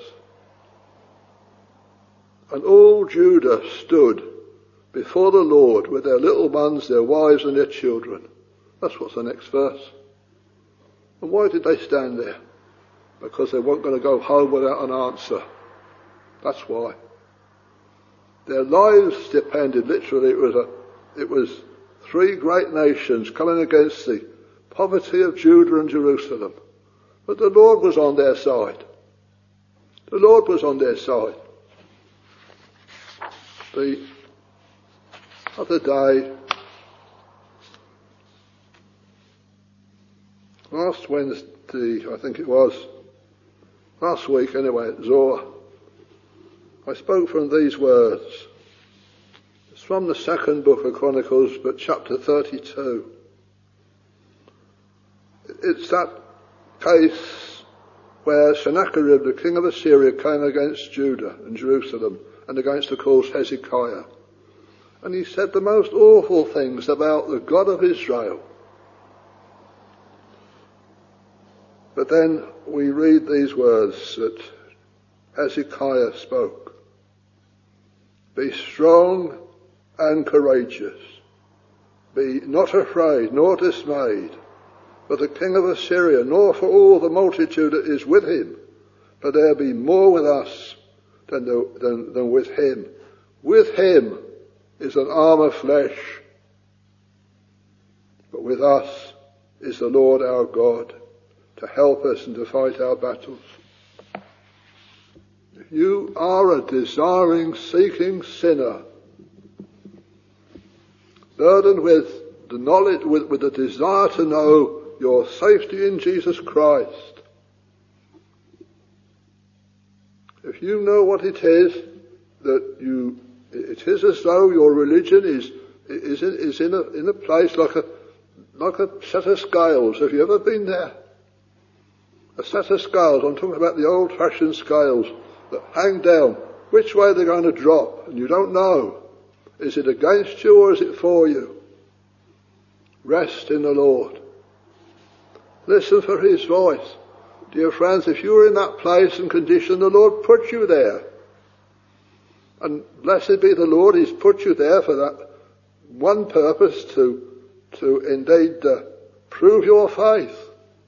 And all Judah stood before the Lord with their little ones, their wives and their children. That's what's the next verse. And why did they stand there? Because they weren't going to go home without an answer. That's why. Their lives depended, literally, it was a, it was three great nations coming against the poverty of Judah and Jerusalem. But the Lord was on their side. The Lord was on their side. The other day, last Wednesday, I think it was, last week anyway, at Zoar, I spoke from these words. It's from the second book of Chronicles, but chapter thirty-two. It's that case where Sennacherib, the king of Assyria, came against Judah and Jerusalem and against, of course, Hezekiah. And he said the most awful things about the God of Israel. But then we read these words that Hezekiah spoke. Be strong and courageous. Be not afraid nor dismayed for the king of Assyria, nor for all the multitude that is with him. For there be more with us than, the, than, than with him. With him is an arm of flesh, but with us is the Lord our God to help us and to fight our battles. If you are a desiring, seeking sinner, burdened with the knowledge, with, with the desire to know your safety in Jesus Christ, if you know what it is that you, it is as though your religion is is in, is in a in a place like a like a set of scales. Have you ever been there? A set of scales. I'm talking about the old-fashioned scales that hang down. Which way they're going to drop, and you don't know. Is it against you or is it for you? Rest in the Lord. Listen for his voice. Dear friends, if you're in that place and condition, the Lord put you there. And blessed be the Lord, he's put you there for that one purpose, to, to indeed uh, prove your faith.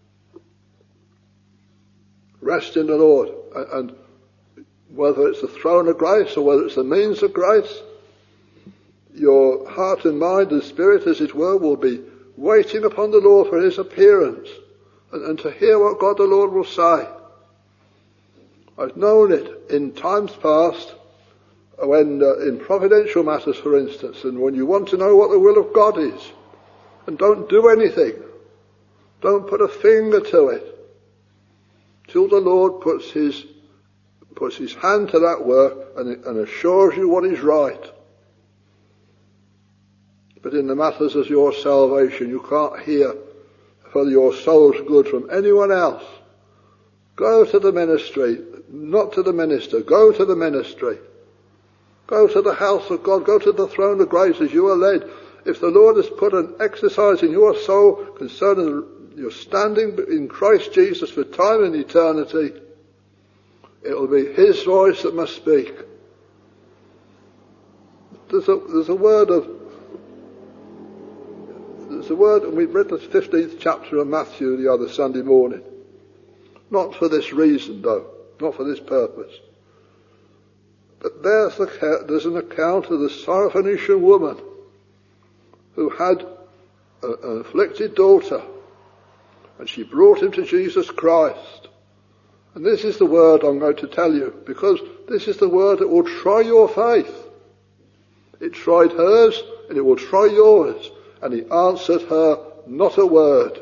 Rest in the Lord. And, and whether it's the throne of grace or whether it's the means of grace, your heart and mind and spirit, as it were, will be waiting upon the Lord for his appearance and, and to hear what God the Lord will say. I've known it in times past when, uh, in providential matters, for instance, and when you want to know what the will of God is, and don't do anything, don't put a finger to it, till the Lord puts his puts his hand to that work and, and assures you what is right. But in the matters of your salvation, you can't hear for your soul's good from anyone else. Go to the ministry, not to the minister. Go to the ministry. Go to the house of God. Go to the throne of grace as you are led. If the Lord has put an exercise in your soul concerning your standing in Christ Jesus for time and eternity, it will be his voice that must speak. There's a, there's a word of There's a word, and we read the fifteenth chapter of Matthew the other Sunday morning. Not for this reason, though. Not for this purpose. But there's, the, there's an account of the Syrophoenician woman who had a, an afflicted daughter, and she brought him to Jesus Christ. And this is the word I'm going to tell you, because this is the word that will try your faith. It tried hers, and it will try yours. And he answered her not a word.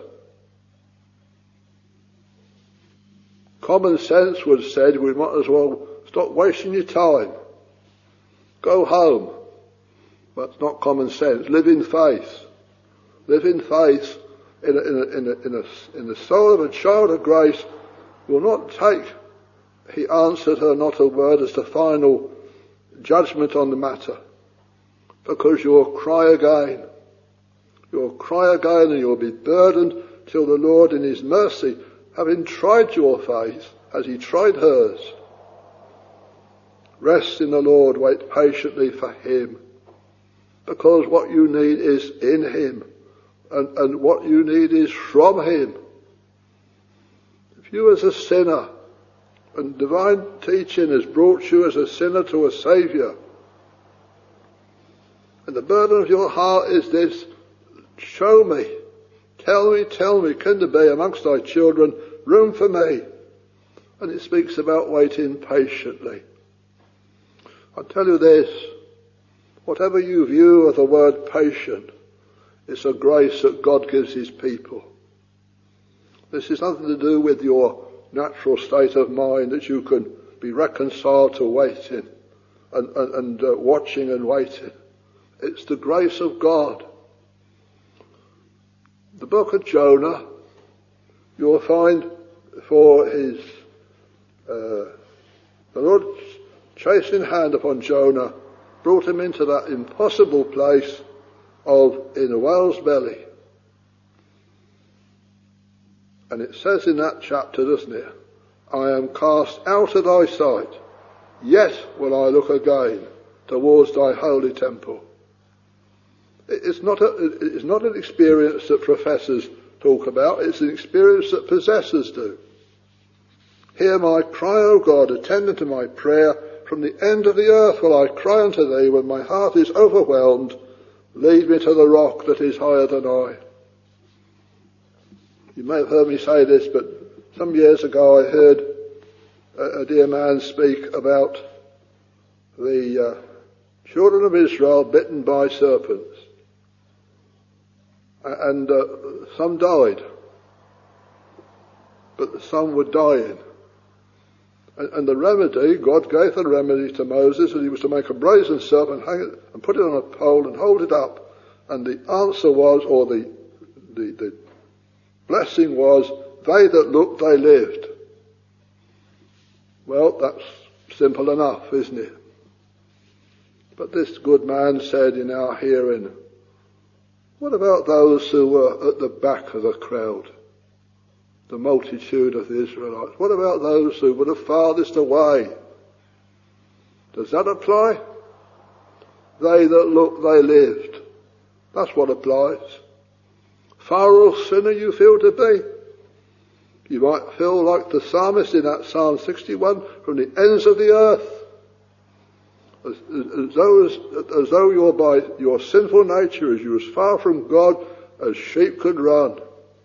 Common sense would have said, we might as well stop wasting your time. Go home. But it's not common sense. Live in faith. Live in faith in a, in a, in a, in a, in the soul of a child of grace. Will not take, he answered her not a word, as the final judgment on the matter. Because you'll cry again. You'll cry again and you'll be burdened till the Lord in his mercy, having tried your faith, as he tried hers. Rest in the Lord, wait patiently for him. Because what you need is in him. And, and what you need is from him. If you as a sinner, and divine teaching has brought you as a sinner to a Saviour, and the burden of your heart is this, show me, tell me, tell me, can there be amongst thy children room for me? And it speaks about waiting patiently. I'll tell you this, whatever you view of the word patient, it's a grace that God gives his people. This is nothing to do with your natural state of mind, that you can be reconciled to waiting and, and, and uh, watching and waiting. It's the grace of God. The book of Jonah, you'll find for his, uh, the Lord's chastening hand upon Jonah brought him into that impossible place of in a whale's belly. And it says in that chapter, doesn't it? I am cast out of thy sight, yet will I look again towards thy holy temple. It's not a, it's not an experience that professors talk about, it's an experience that possessors do. Hear my cry, O God, attend unto my prayer. From the end of the earth will I cry unto thee when my heart is overwhelmed. Lead me to the rock that is higher than I. You may have heard me say this, but some years ago I heard a, a dear man speak about the uh, children of Israel bitten by serpents. And uh, some died, but some were dying. And, and the remedy, God gave the remedy to Moses, that he was to make a brazen serpent, hang it, and put it on a pole and hold it up. And the answer was, or the, the, the blessing was, they that looked, they lived. Well, that's simple enough, isn't it? But this good man said in our hearing, what about those who were at the back of the crowd? The multitude of the Israelites. What about those who were the farthest away? Does that apply? They that looked, they lived. That's what applies. Far off sinner you feel to be. You might feel like the psalmist in that Psalm sixty-one, from the ends of the earth. As, as, though, as, as though you're by your sinful nature, as you as far from God as sheep could run.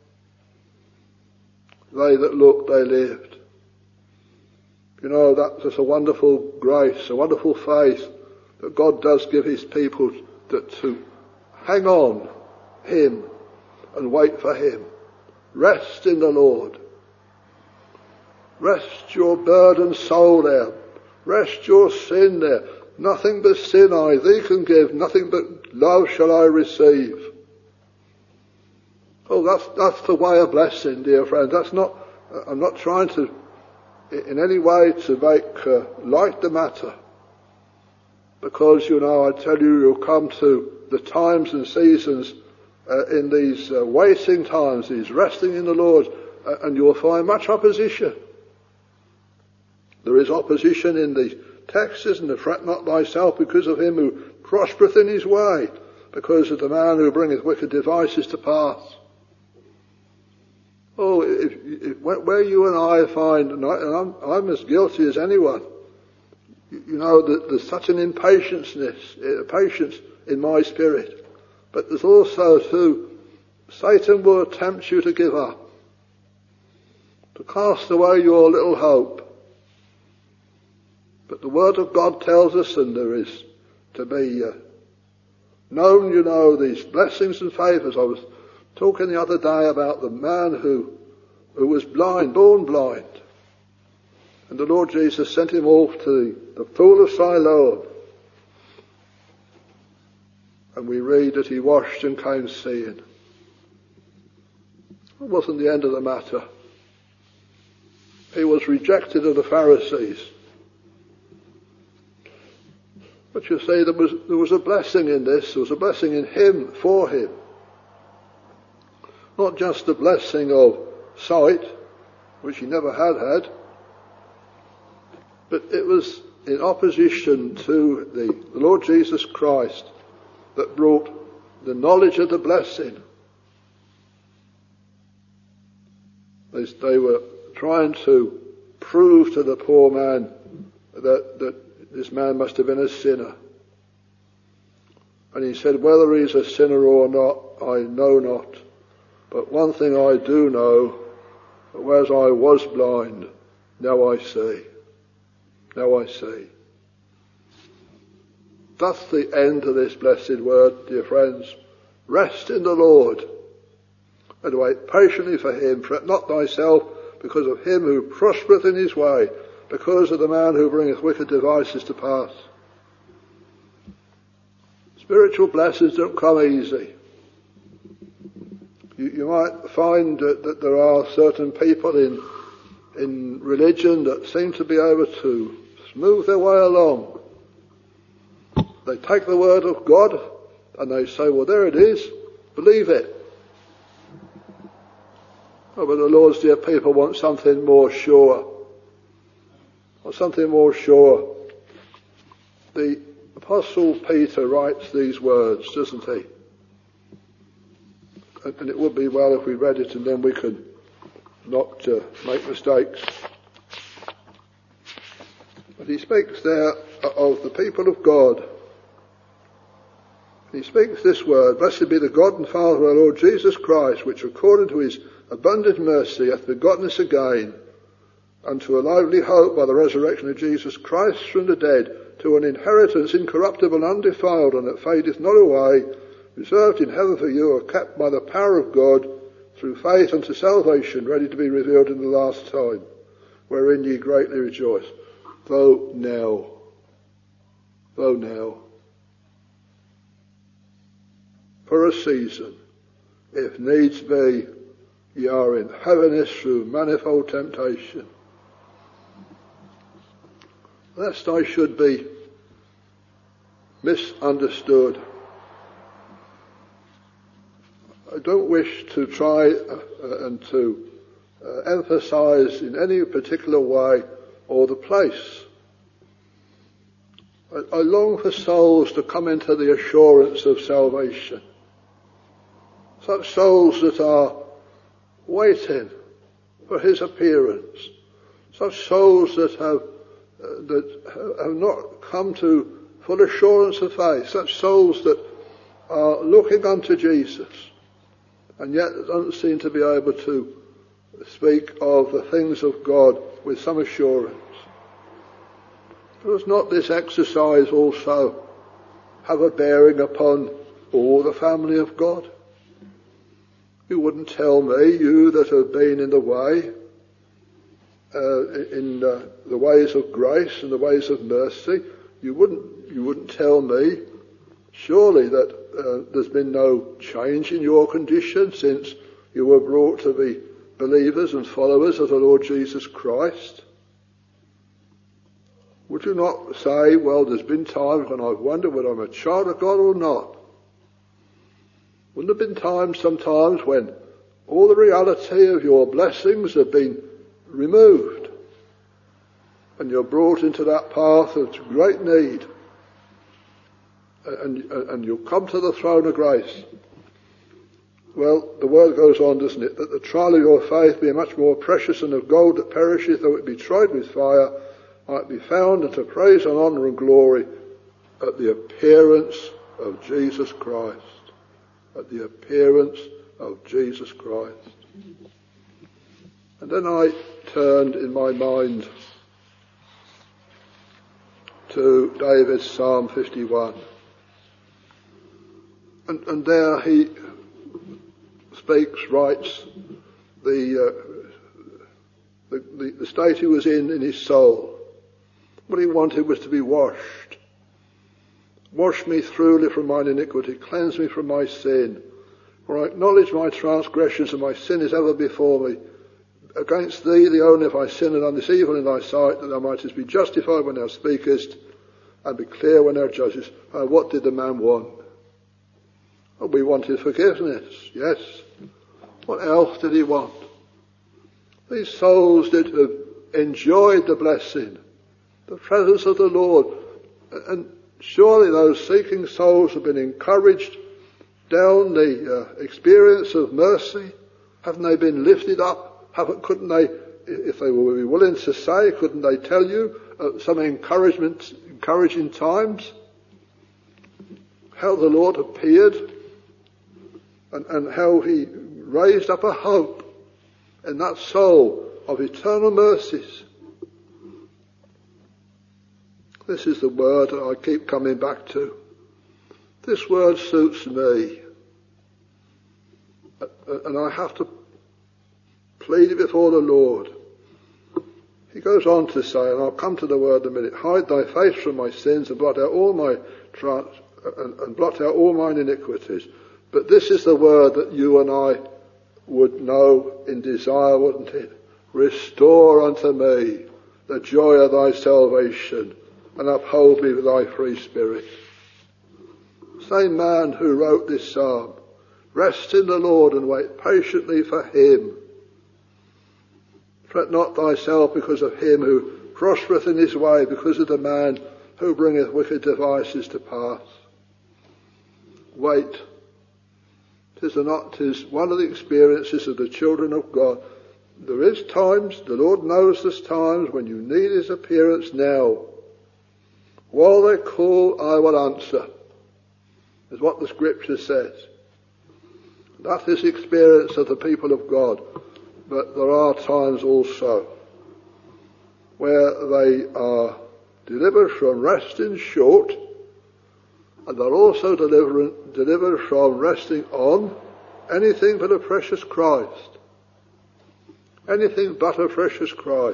They that looked, they lived. You know, that's just a wonderful grace, a wonderful faith that God does give his people that to hang on him and wait for him. Rest in the Lord. Rest your burdened soul there. Rest your sin there. Nothing but sin I thee can give, nothing but love shall I receive. Oh, that's, that's the way of blessing, dear friends. That's not, I'm not trying to, in any way to make uh, light the matter. Because, you know, I tell you, you'll come to the times and seasons uh, in these uh, waiting times, these resting in the Lord, uh, and you'll find much opposition. There is opposition in the text, isn't there? Fret not thyself because of him who prospereth in his way, because of the man who bringeth wicked devices to pass. Oh, if, if, where you and I find, and, I, and I'm, I'm as guilty as anyone, you, you know, that there's such an impatience, uh, patience in my spirit. But there's also, too, Satan will tempt you to give up. to cast away your little hope. But the Word of God tells us, and there is to be uh, known, you know, these blessings and favours. I was talking the other day about the man who who was blind, born blind. And the Lord Jesus sent him off to the pool of Siloam. And we read that he washed and came seeing. It wasn't the end of the matter. He was rejected of the Pharisees. But you see, there was, there was a blessing in this. There was a blessing in him, for him. Not just the blessing of sight, which he never had had, but it was in opposition to the, the Lord Jesus Christ that brought the knowledge of the blessing. They, they were trying to prove to the poor man that, that this man must have been a sinner. And he said, whether he's a sinner or not, I know not. But one thing I do know, whereas I was blind, now I see. Now I see. That's the end of this blessed word, dear friends. Rest in the Lord, and wait patiently for him. Fret not thyself because of him who prospereth in his way, because of the man who bringeth wicked devices to pass. Spiritual blessings don't come easy. You, you might find that, that there are certain people in in religion that seem to be able to smooth their way along. They take the word of God and they say, well, there it is, believe it. Oh, but the Lord's dear people want something more sure. Want something more sure. The Apostle Peter writes these words, doesn't he? And it would be well if we read it and then we could not uh, make mistakes. But he speaks there of the people of God. He speaks this word, blessed be the God and Father of our Lord Jesus Christ, which according to his abundant mercy hath begotten us again unto a lively hope by the resurrection of Jesus Christ from the dead, to an inheritance incorruptible and undefiled, and that fadeth not away, reserved in heaven for you, are kept by the power of God through faith unto salvation, ready to be revealed in the last time, wherein ye greatly rejoice. Though now, though now, for a season, if needs be, ye are in heaviness through manifold temptation, lest I should be misunderstood. I don't wish to try uh, and to uh, emphasize in any particular way or the place. I, I long for souls to come into the assurance of salvation. Such souls that are waiting for his appearance. Such souls that have uh, that have not come to full assurance of faith. Such souls that are looking unto Jesus, and yet don't seem to be able to speak of the things of God with some assurance. Does not this exercise also have a bearing upon all the family of God? You wouldn't tell me, you that have been in the way, uh, in uh, the ways of grace and the ways of mercy, you wouldn't, you wouldn't tell me, surely, that uh, there's been no change in your condition since you were brought to be believers and followers of the Lord Jesus Christ. Would you not say, well, there's been times when I've wondered whether I'm a child of God or not? Wouldn't there have been times sometimes when all the reality of your blessings have been removed and you're brought into that path of great need, and, and you'll come to the throne of grace? Well, the word goes on, doesn't it, that the trial of your faith, being much more precious than of gold that perisheth, though it be tried with fire, might be found unto praise and honour and glory at the appearance of Jesus Christ. At the appearance of Jesus Christ. And then I turned in my mind to David's Psalm fifty-one. And, and there he speaks, writes the, uh, the, the, the state he was in in his soul. What he wanted was to be washed. Wash me thoroughly from mine iniquity, cleanse me from my sin. For I acknowledge my transgressions, and my sin is ever before me. Against thee, the only, if I sin and done this evil in thy sight, that thou mightest be justified when thou speakest, and be clear when thou judgest. And what did the man want? Oh, we wanted forgiveness, yes. What else did he want? These souls did have enjoyed the blessing, the presence of the Lord, and surely those seeking souls have been encouraged down the uh, experience of mercy. Haven't they been lifted up? Haven't, couldn't they, if they were willing to say, couldn't they tell you uh, some encouragement, encouraging times? How the Lord appeared and, and how he raised up a hope in that soul of eternal mercies. This is the word that I keep coming back to. This word suits me. And I have to plead it before the Lord. He goes on to say, and I'll come to the word in a minute, hide thy face from my sins and blot out all my trans- and, and blot out all mine iniquities. But this is the word that you and I would know in desire, wouldn't it? Restore unto me the joy of thy salvation, and uphold me with thy free spirit. Same man who wrote this psalm. Rest in the Lord and wait patiently for him. Fret not thyself because of him who prospereth in his way, because of the man who bringeth wicked devices to pass. Wait. Tis not, tis one of the experiences of the children of God. There is times, the Lord knows there's times when you need his appearance now. While they call, I will answer, is what the scripture says. That is the experience of the people of God. But there are times also where they are delivered from resting short, and they're also delivered, delivered from resting on anything but a precious Christ. Anything but a precious Christ.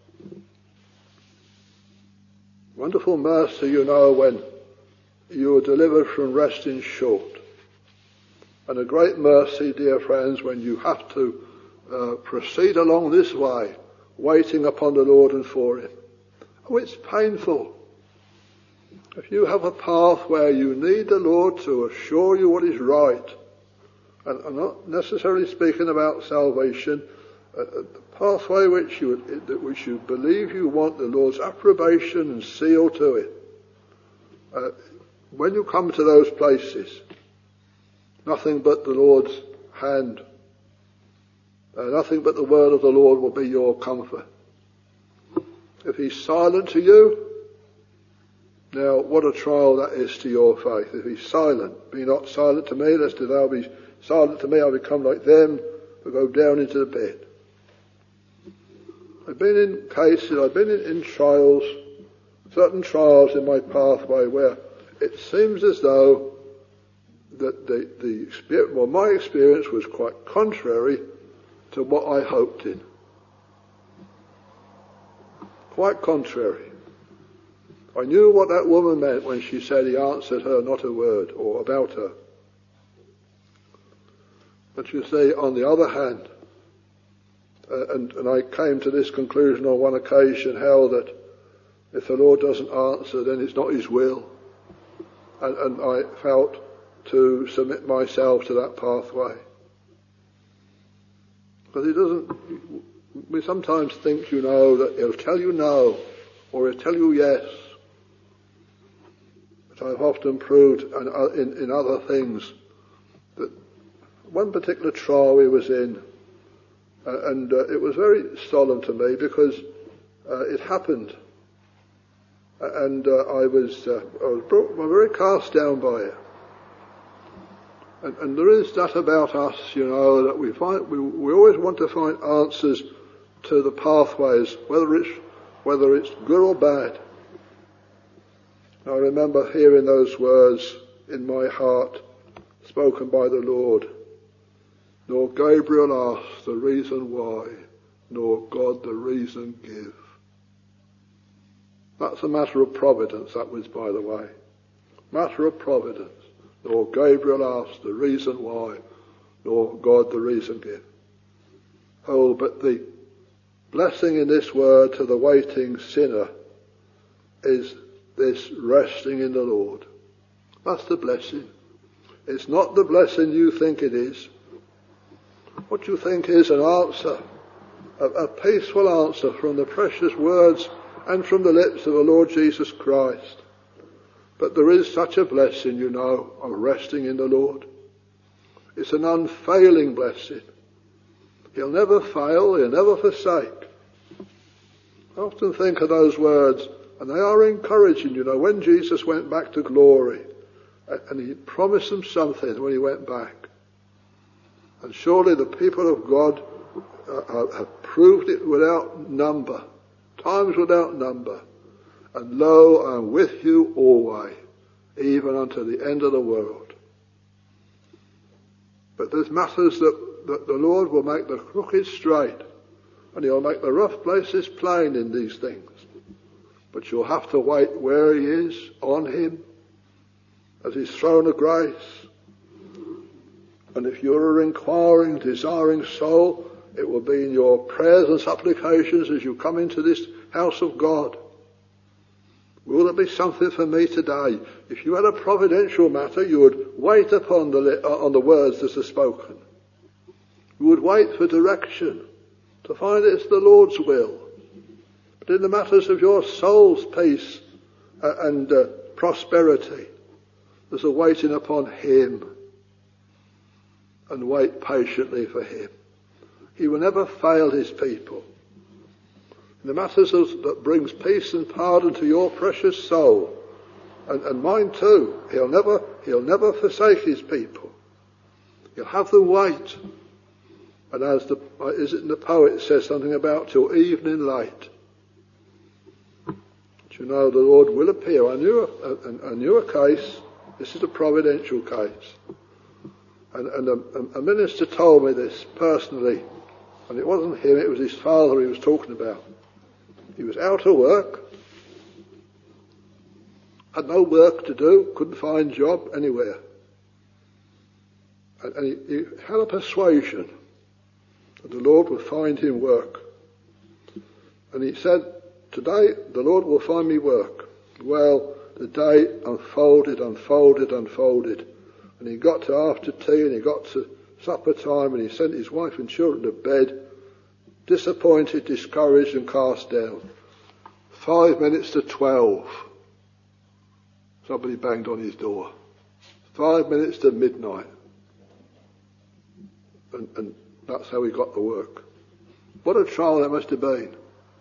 Wonderful mercy, you know, when you are delivered from resting short. And a great mercy, dear friends, when you have to uh, proceed along this way, waiting upon the Lord and for him. Oh, it's painful. If you have a path where you need the Lord to assure you what is right, and I'm not necessarily speaking about salvation, uh, the pathway which you, which you believe you want the Lord's approbation and seal to it, uh, when you come to those places, nothing but the Lord's hand, uh, nothing but the word of the Lord will be your comfort. If he's silent to you, now what a trial that is to your faith. If he's silent, be not silent to me, lest thou be silent to me, I'll become like them, but go down into the pit. I've been in cases, I've been in, in trials, certain trials in my pathway where it seems as though that the, the experience, well, my experience was quite contrary to what I hoped in. Quite contrary. I knew what that woman meant when she said he answered her not a word, or about her. But you see, on the other hand, uh, and, and I came to this conclusion on one occasion, how that if the Lord doesn't answer, then it's not his will. And, and I felt to submit myself to that pathway. Because he doesn't, we sometimes think, you know, that he'll tell you no, or he'll tell you yes. But I've often proved in, in, in other things that one particular trial we was in, uh, and uh, it was very solemn to me because uh, it happened. And uh, I was uh, I was brought, very cast down by it. And, and there is that about us, you know, that we find we, we always want to find answers to the pathways, whether it's, whether it's good or bad. I remember hearing those words in my heart, spoken by the Lord. Nor Gabriel asked the reason why, nor God the reason give. That's a matter of providence, that was, by the way. Matter of providence. Nor Gabriel asked the reason why, nor God the reason give. Oh, but the blessing in this word to the waiting sinner is this resting in the Lord. That's the blessing. It's not the blessing you think it is. What you think is an answer, a, a peaceful answer from the precious words and from the lips of the Lord Jesus Christ. But there is such a blessing, you know, of resting in the Lord. It's an unfailing blessing. He'll never fail, he'll never forsake. I often think of those words, and they are encouraging, you know, when Jesus went back to glory, and he promised them something when he went back. And surely the people of God uh, have proved it without number, times without number. And lo, I'm with you always, even unto the end of the world. But there's matters that, that the Lord will make the crooked straight, and he'll make the rough places plain in these things. But you'll have to wait where he is, on him, at his throne of grace. And if you're an inquiring, desiring soul, it will be in your prayers and supplications as you come into this house of God. Will there be something for me today? If you had a providential matter, you would wait upon the, on the words that are spoken. You would wait for direction, to find it's the Lord's will. But in the matters of your soul's peace and uh, prosperity, there's a waiting upon him. And wait patiently for him. He will never fail his people. In the matters of, that brings peace and pardon to your precious soul, and, and mine too, he'll never, he'll never forsake his people. He'll have them wait. And as the, is it in the poet says something about till evening light. But you know, the Lord will appear. I knew a, a, I knew a case. This is a providential case. And, and a, a minister told me this personally, and it wasn't him, it was his father he was talking about. He was out of work, had no work to do, couldn't find a job anywhere. And, and he, he had a persuasion that the Lord would find him work. And he said, today the Lord will find me work. Well, the day unfolded, unfolded, unfolded. And he got to after tea and he got to supper time and he sent his wife and children to bed, disappointed, discouraged and cast down. Five minutes to twelve. Somebody banged on his door. Five minutes to midnight. And, and that's how he got the work. What a trial that must have been.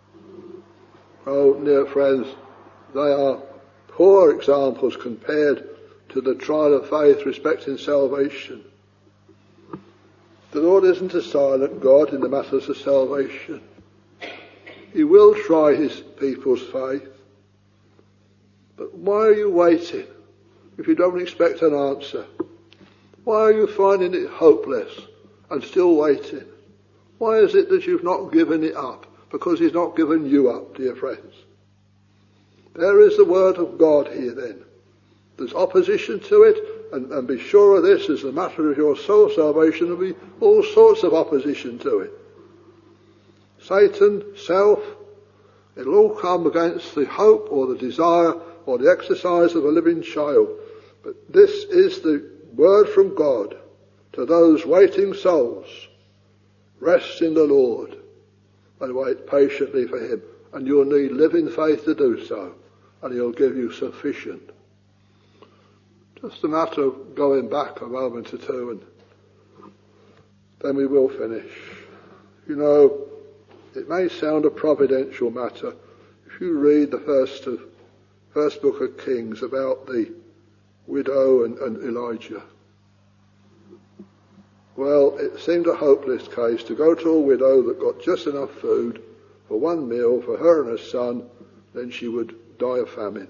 Oh, dear friends, they are poor examples compared to the trial of faith respecting salvation. The Lord isn't a silent God in the matters of salvation. He will try his people's faith. But why are you waiting if you don't expect an answer? Why are you finding it hopeless and still waiting? Why is it that you've not given it up? Because he's not given you up, dear friends. There is the word of God here then. There's opposition to it, and, and be sure of this, as the matter of your soul salvation, there'll be all sorts of opposition to it. Satan, self, it'll all come against the hope or the desire or the exercise of a living child. But this is the word from God to those waiting souls. Rest in the Lord and wait patiently for him. And you'll need living faith to do so, and he'll give you sufficient. Just a matter of going back a moment or two and then we will finish. You know, it may sound a providential matter. If you read the first of, first book of Kings about the widow and, and Elijah. Well, it seemed a hopeless case to go to a widow that got just enough food for one meal for her and her son, then she would die of famine.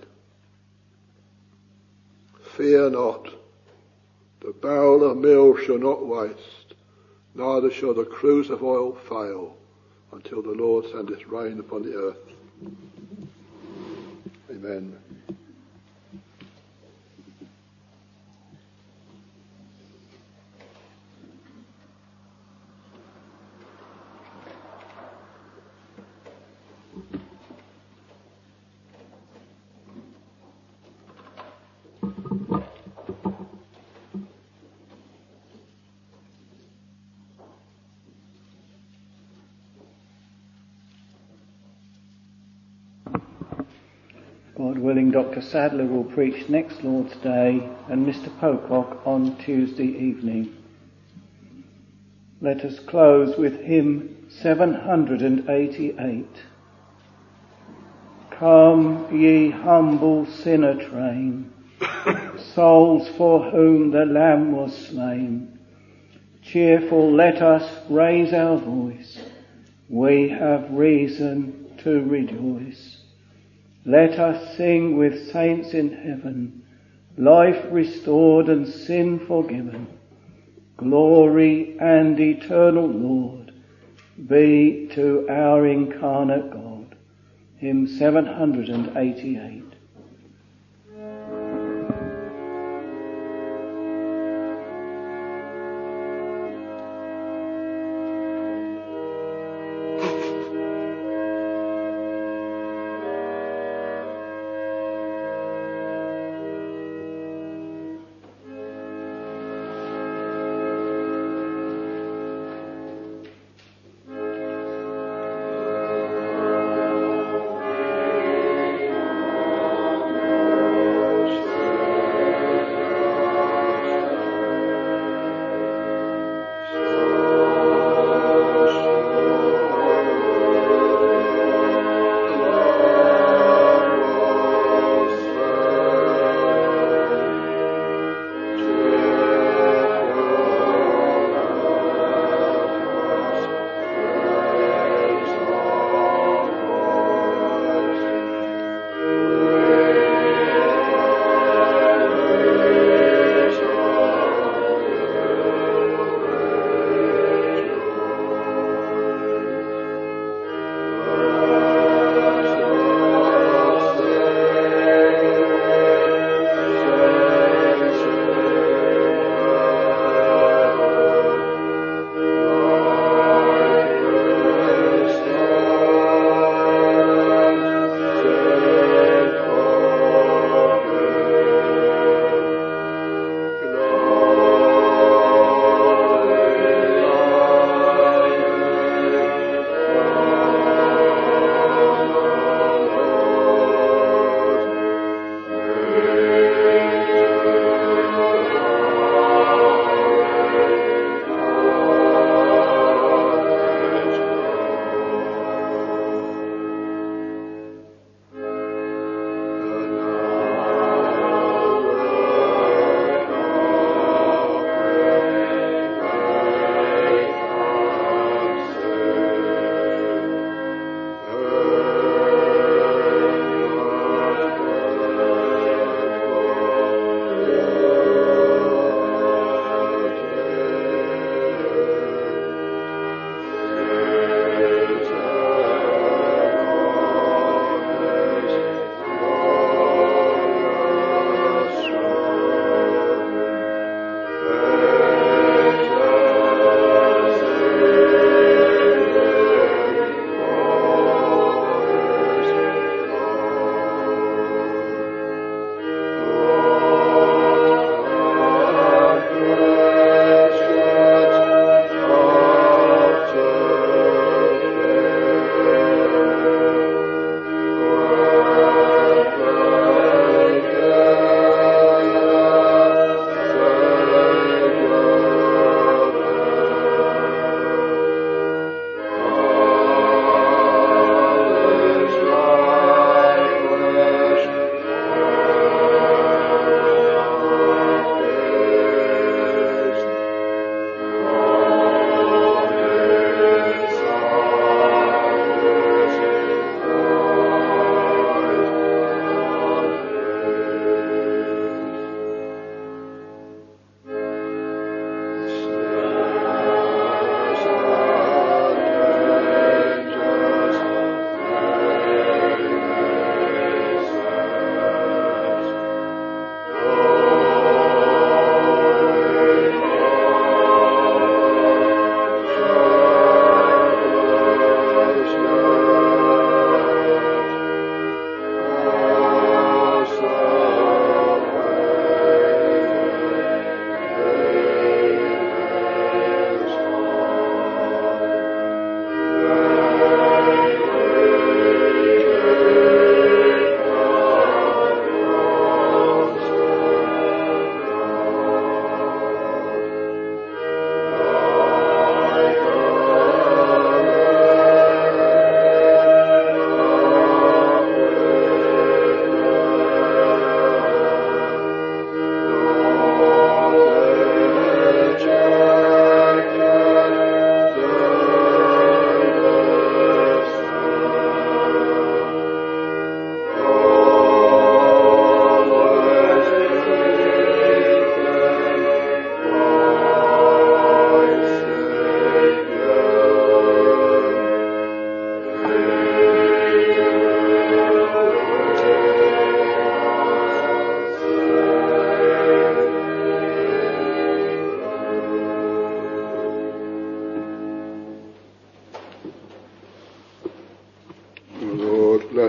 Fear not, the barrel of meal shall not waste, neither shall the cruse of oil fail, until the Lord sendeth rain upon the earth. Amen. God willing, Doctor Sadler will preach next Lord's Day and Mister Pocock on Tuesday evening. Let us close with hymn seven hundred eighty-eight. Come, ye humble sinner train, souls for whom the Lamb was slain. Cheerful let us raise our voice, we have reason to rejoice. Let us sing with saints in heaven, life restored and sin forgiven. Glory and eternal Lord be to our incarnate God. Hymn seven hundred eighty-eight.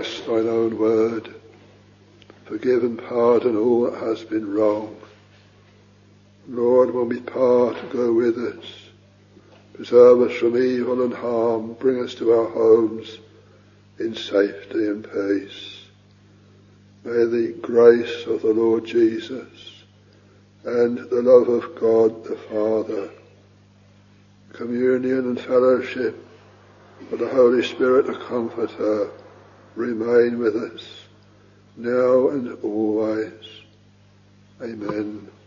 bless thine own word. Forgive and pardon all that has been wrong. Lord, when we part, go with us. Preserve us from evil and harm. Bring us to our homes in safety and peace. May the grace of the Lord Jesus and the love of God the Father, communion and fellowship of the Holy Spirit, the Comforter, remain with us now and always. Amen.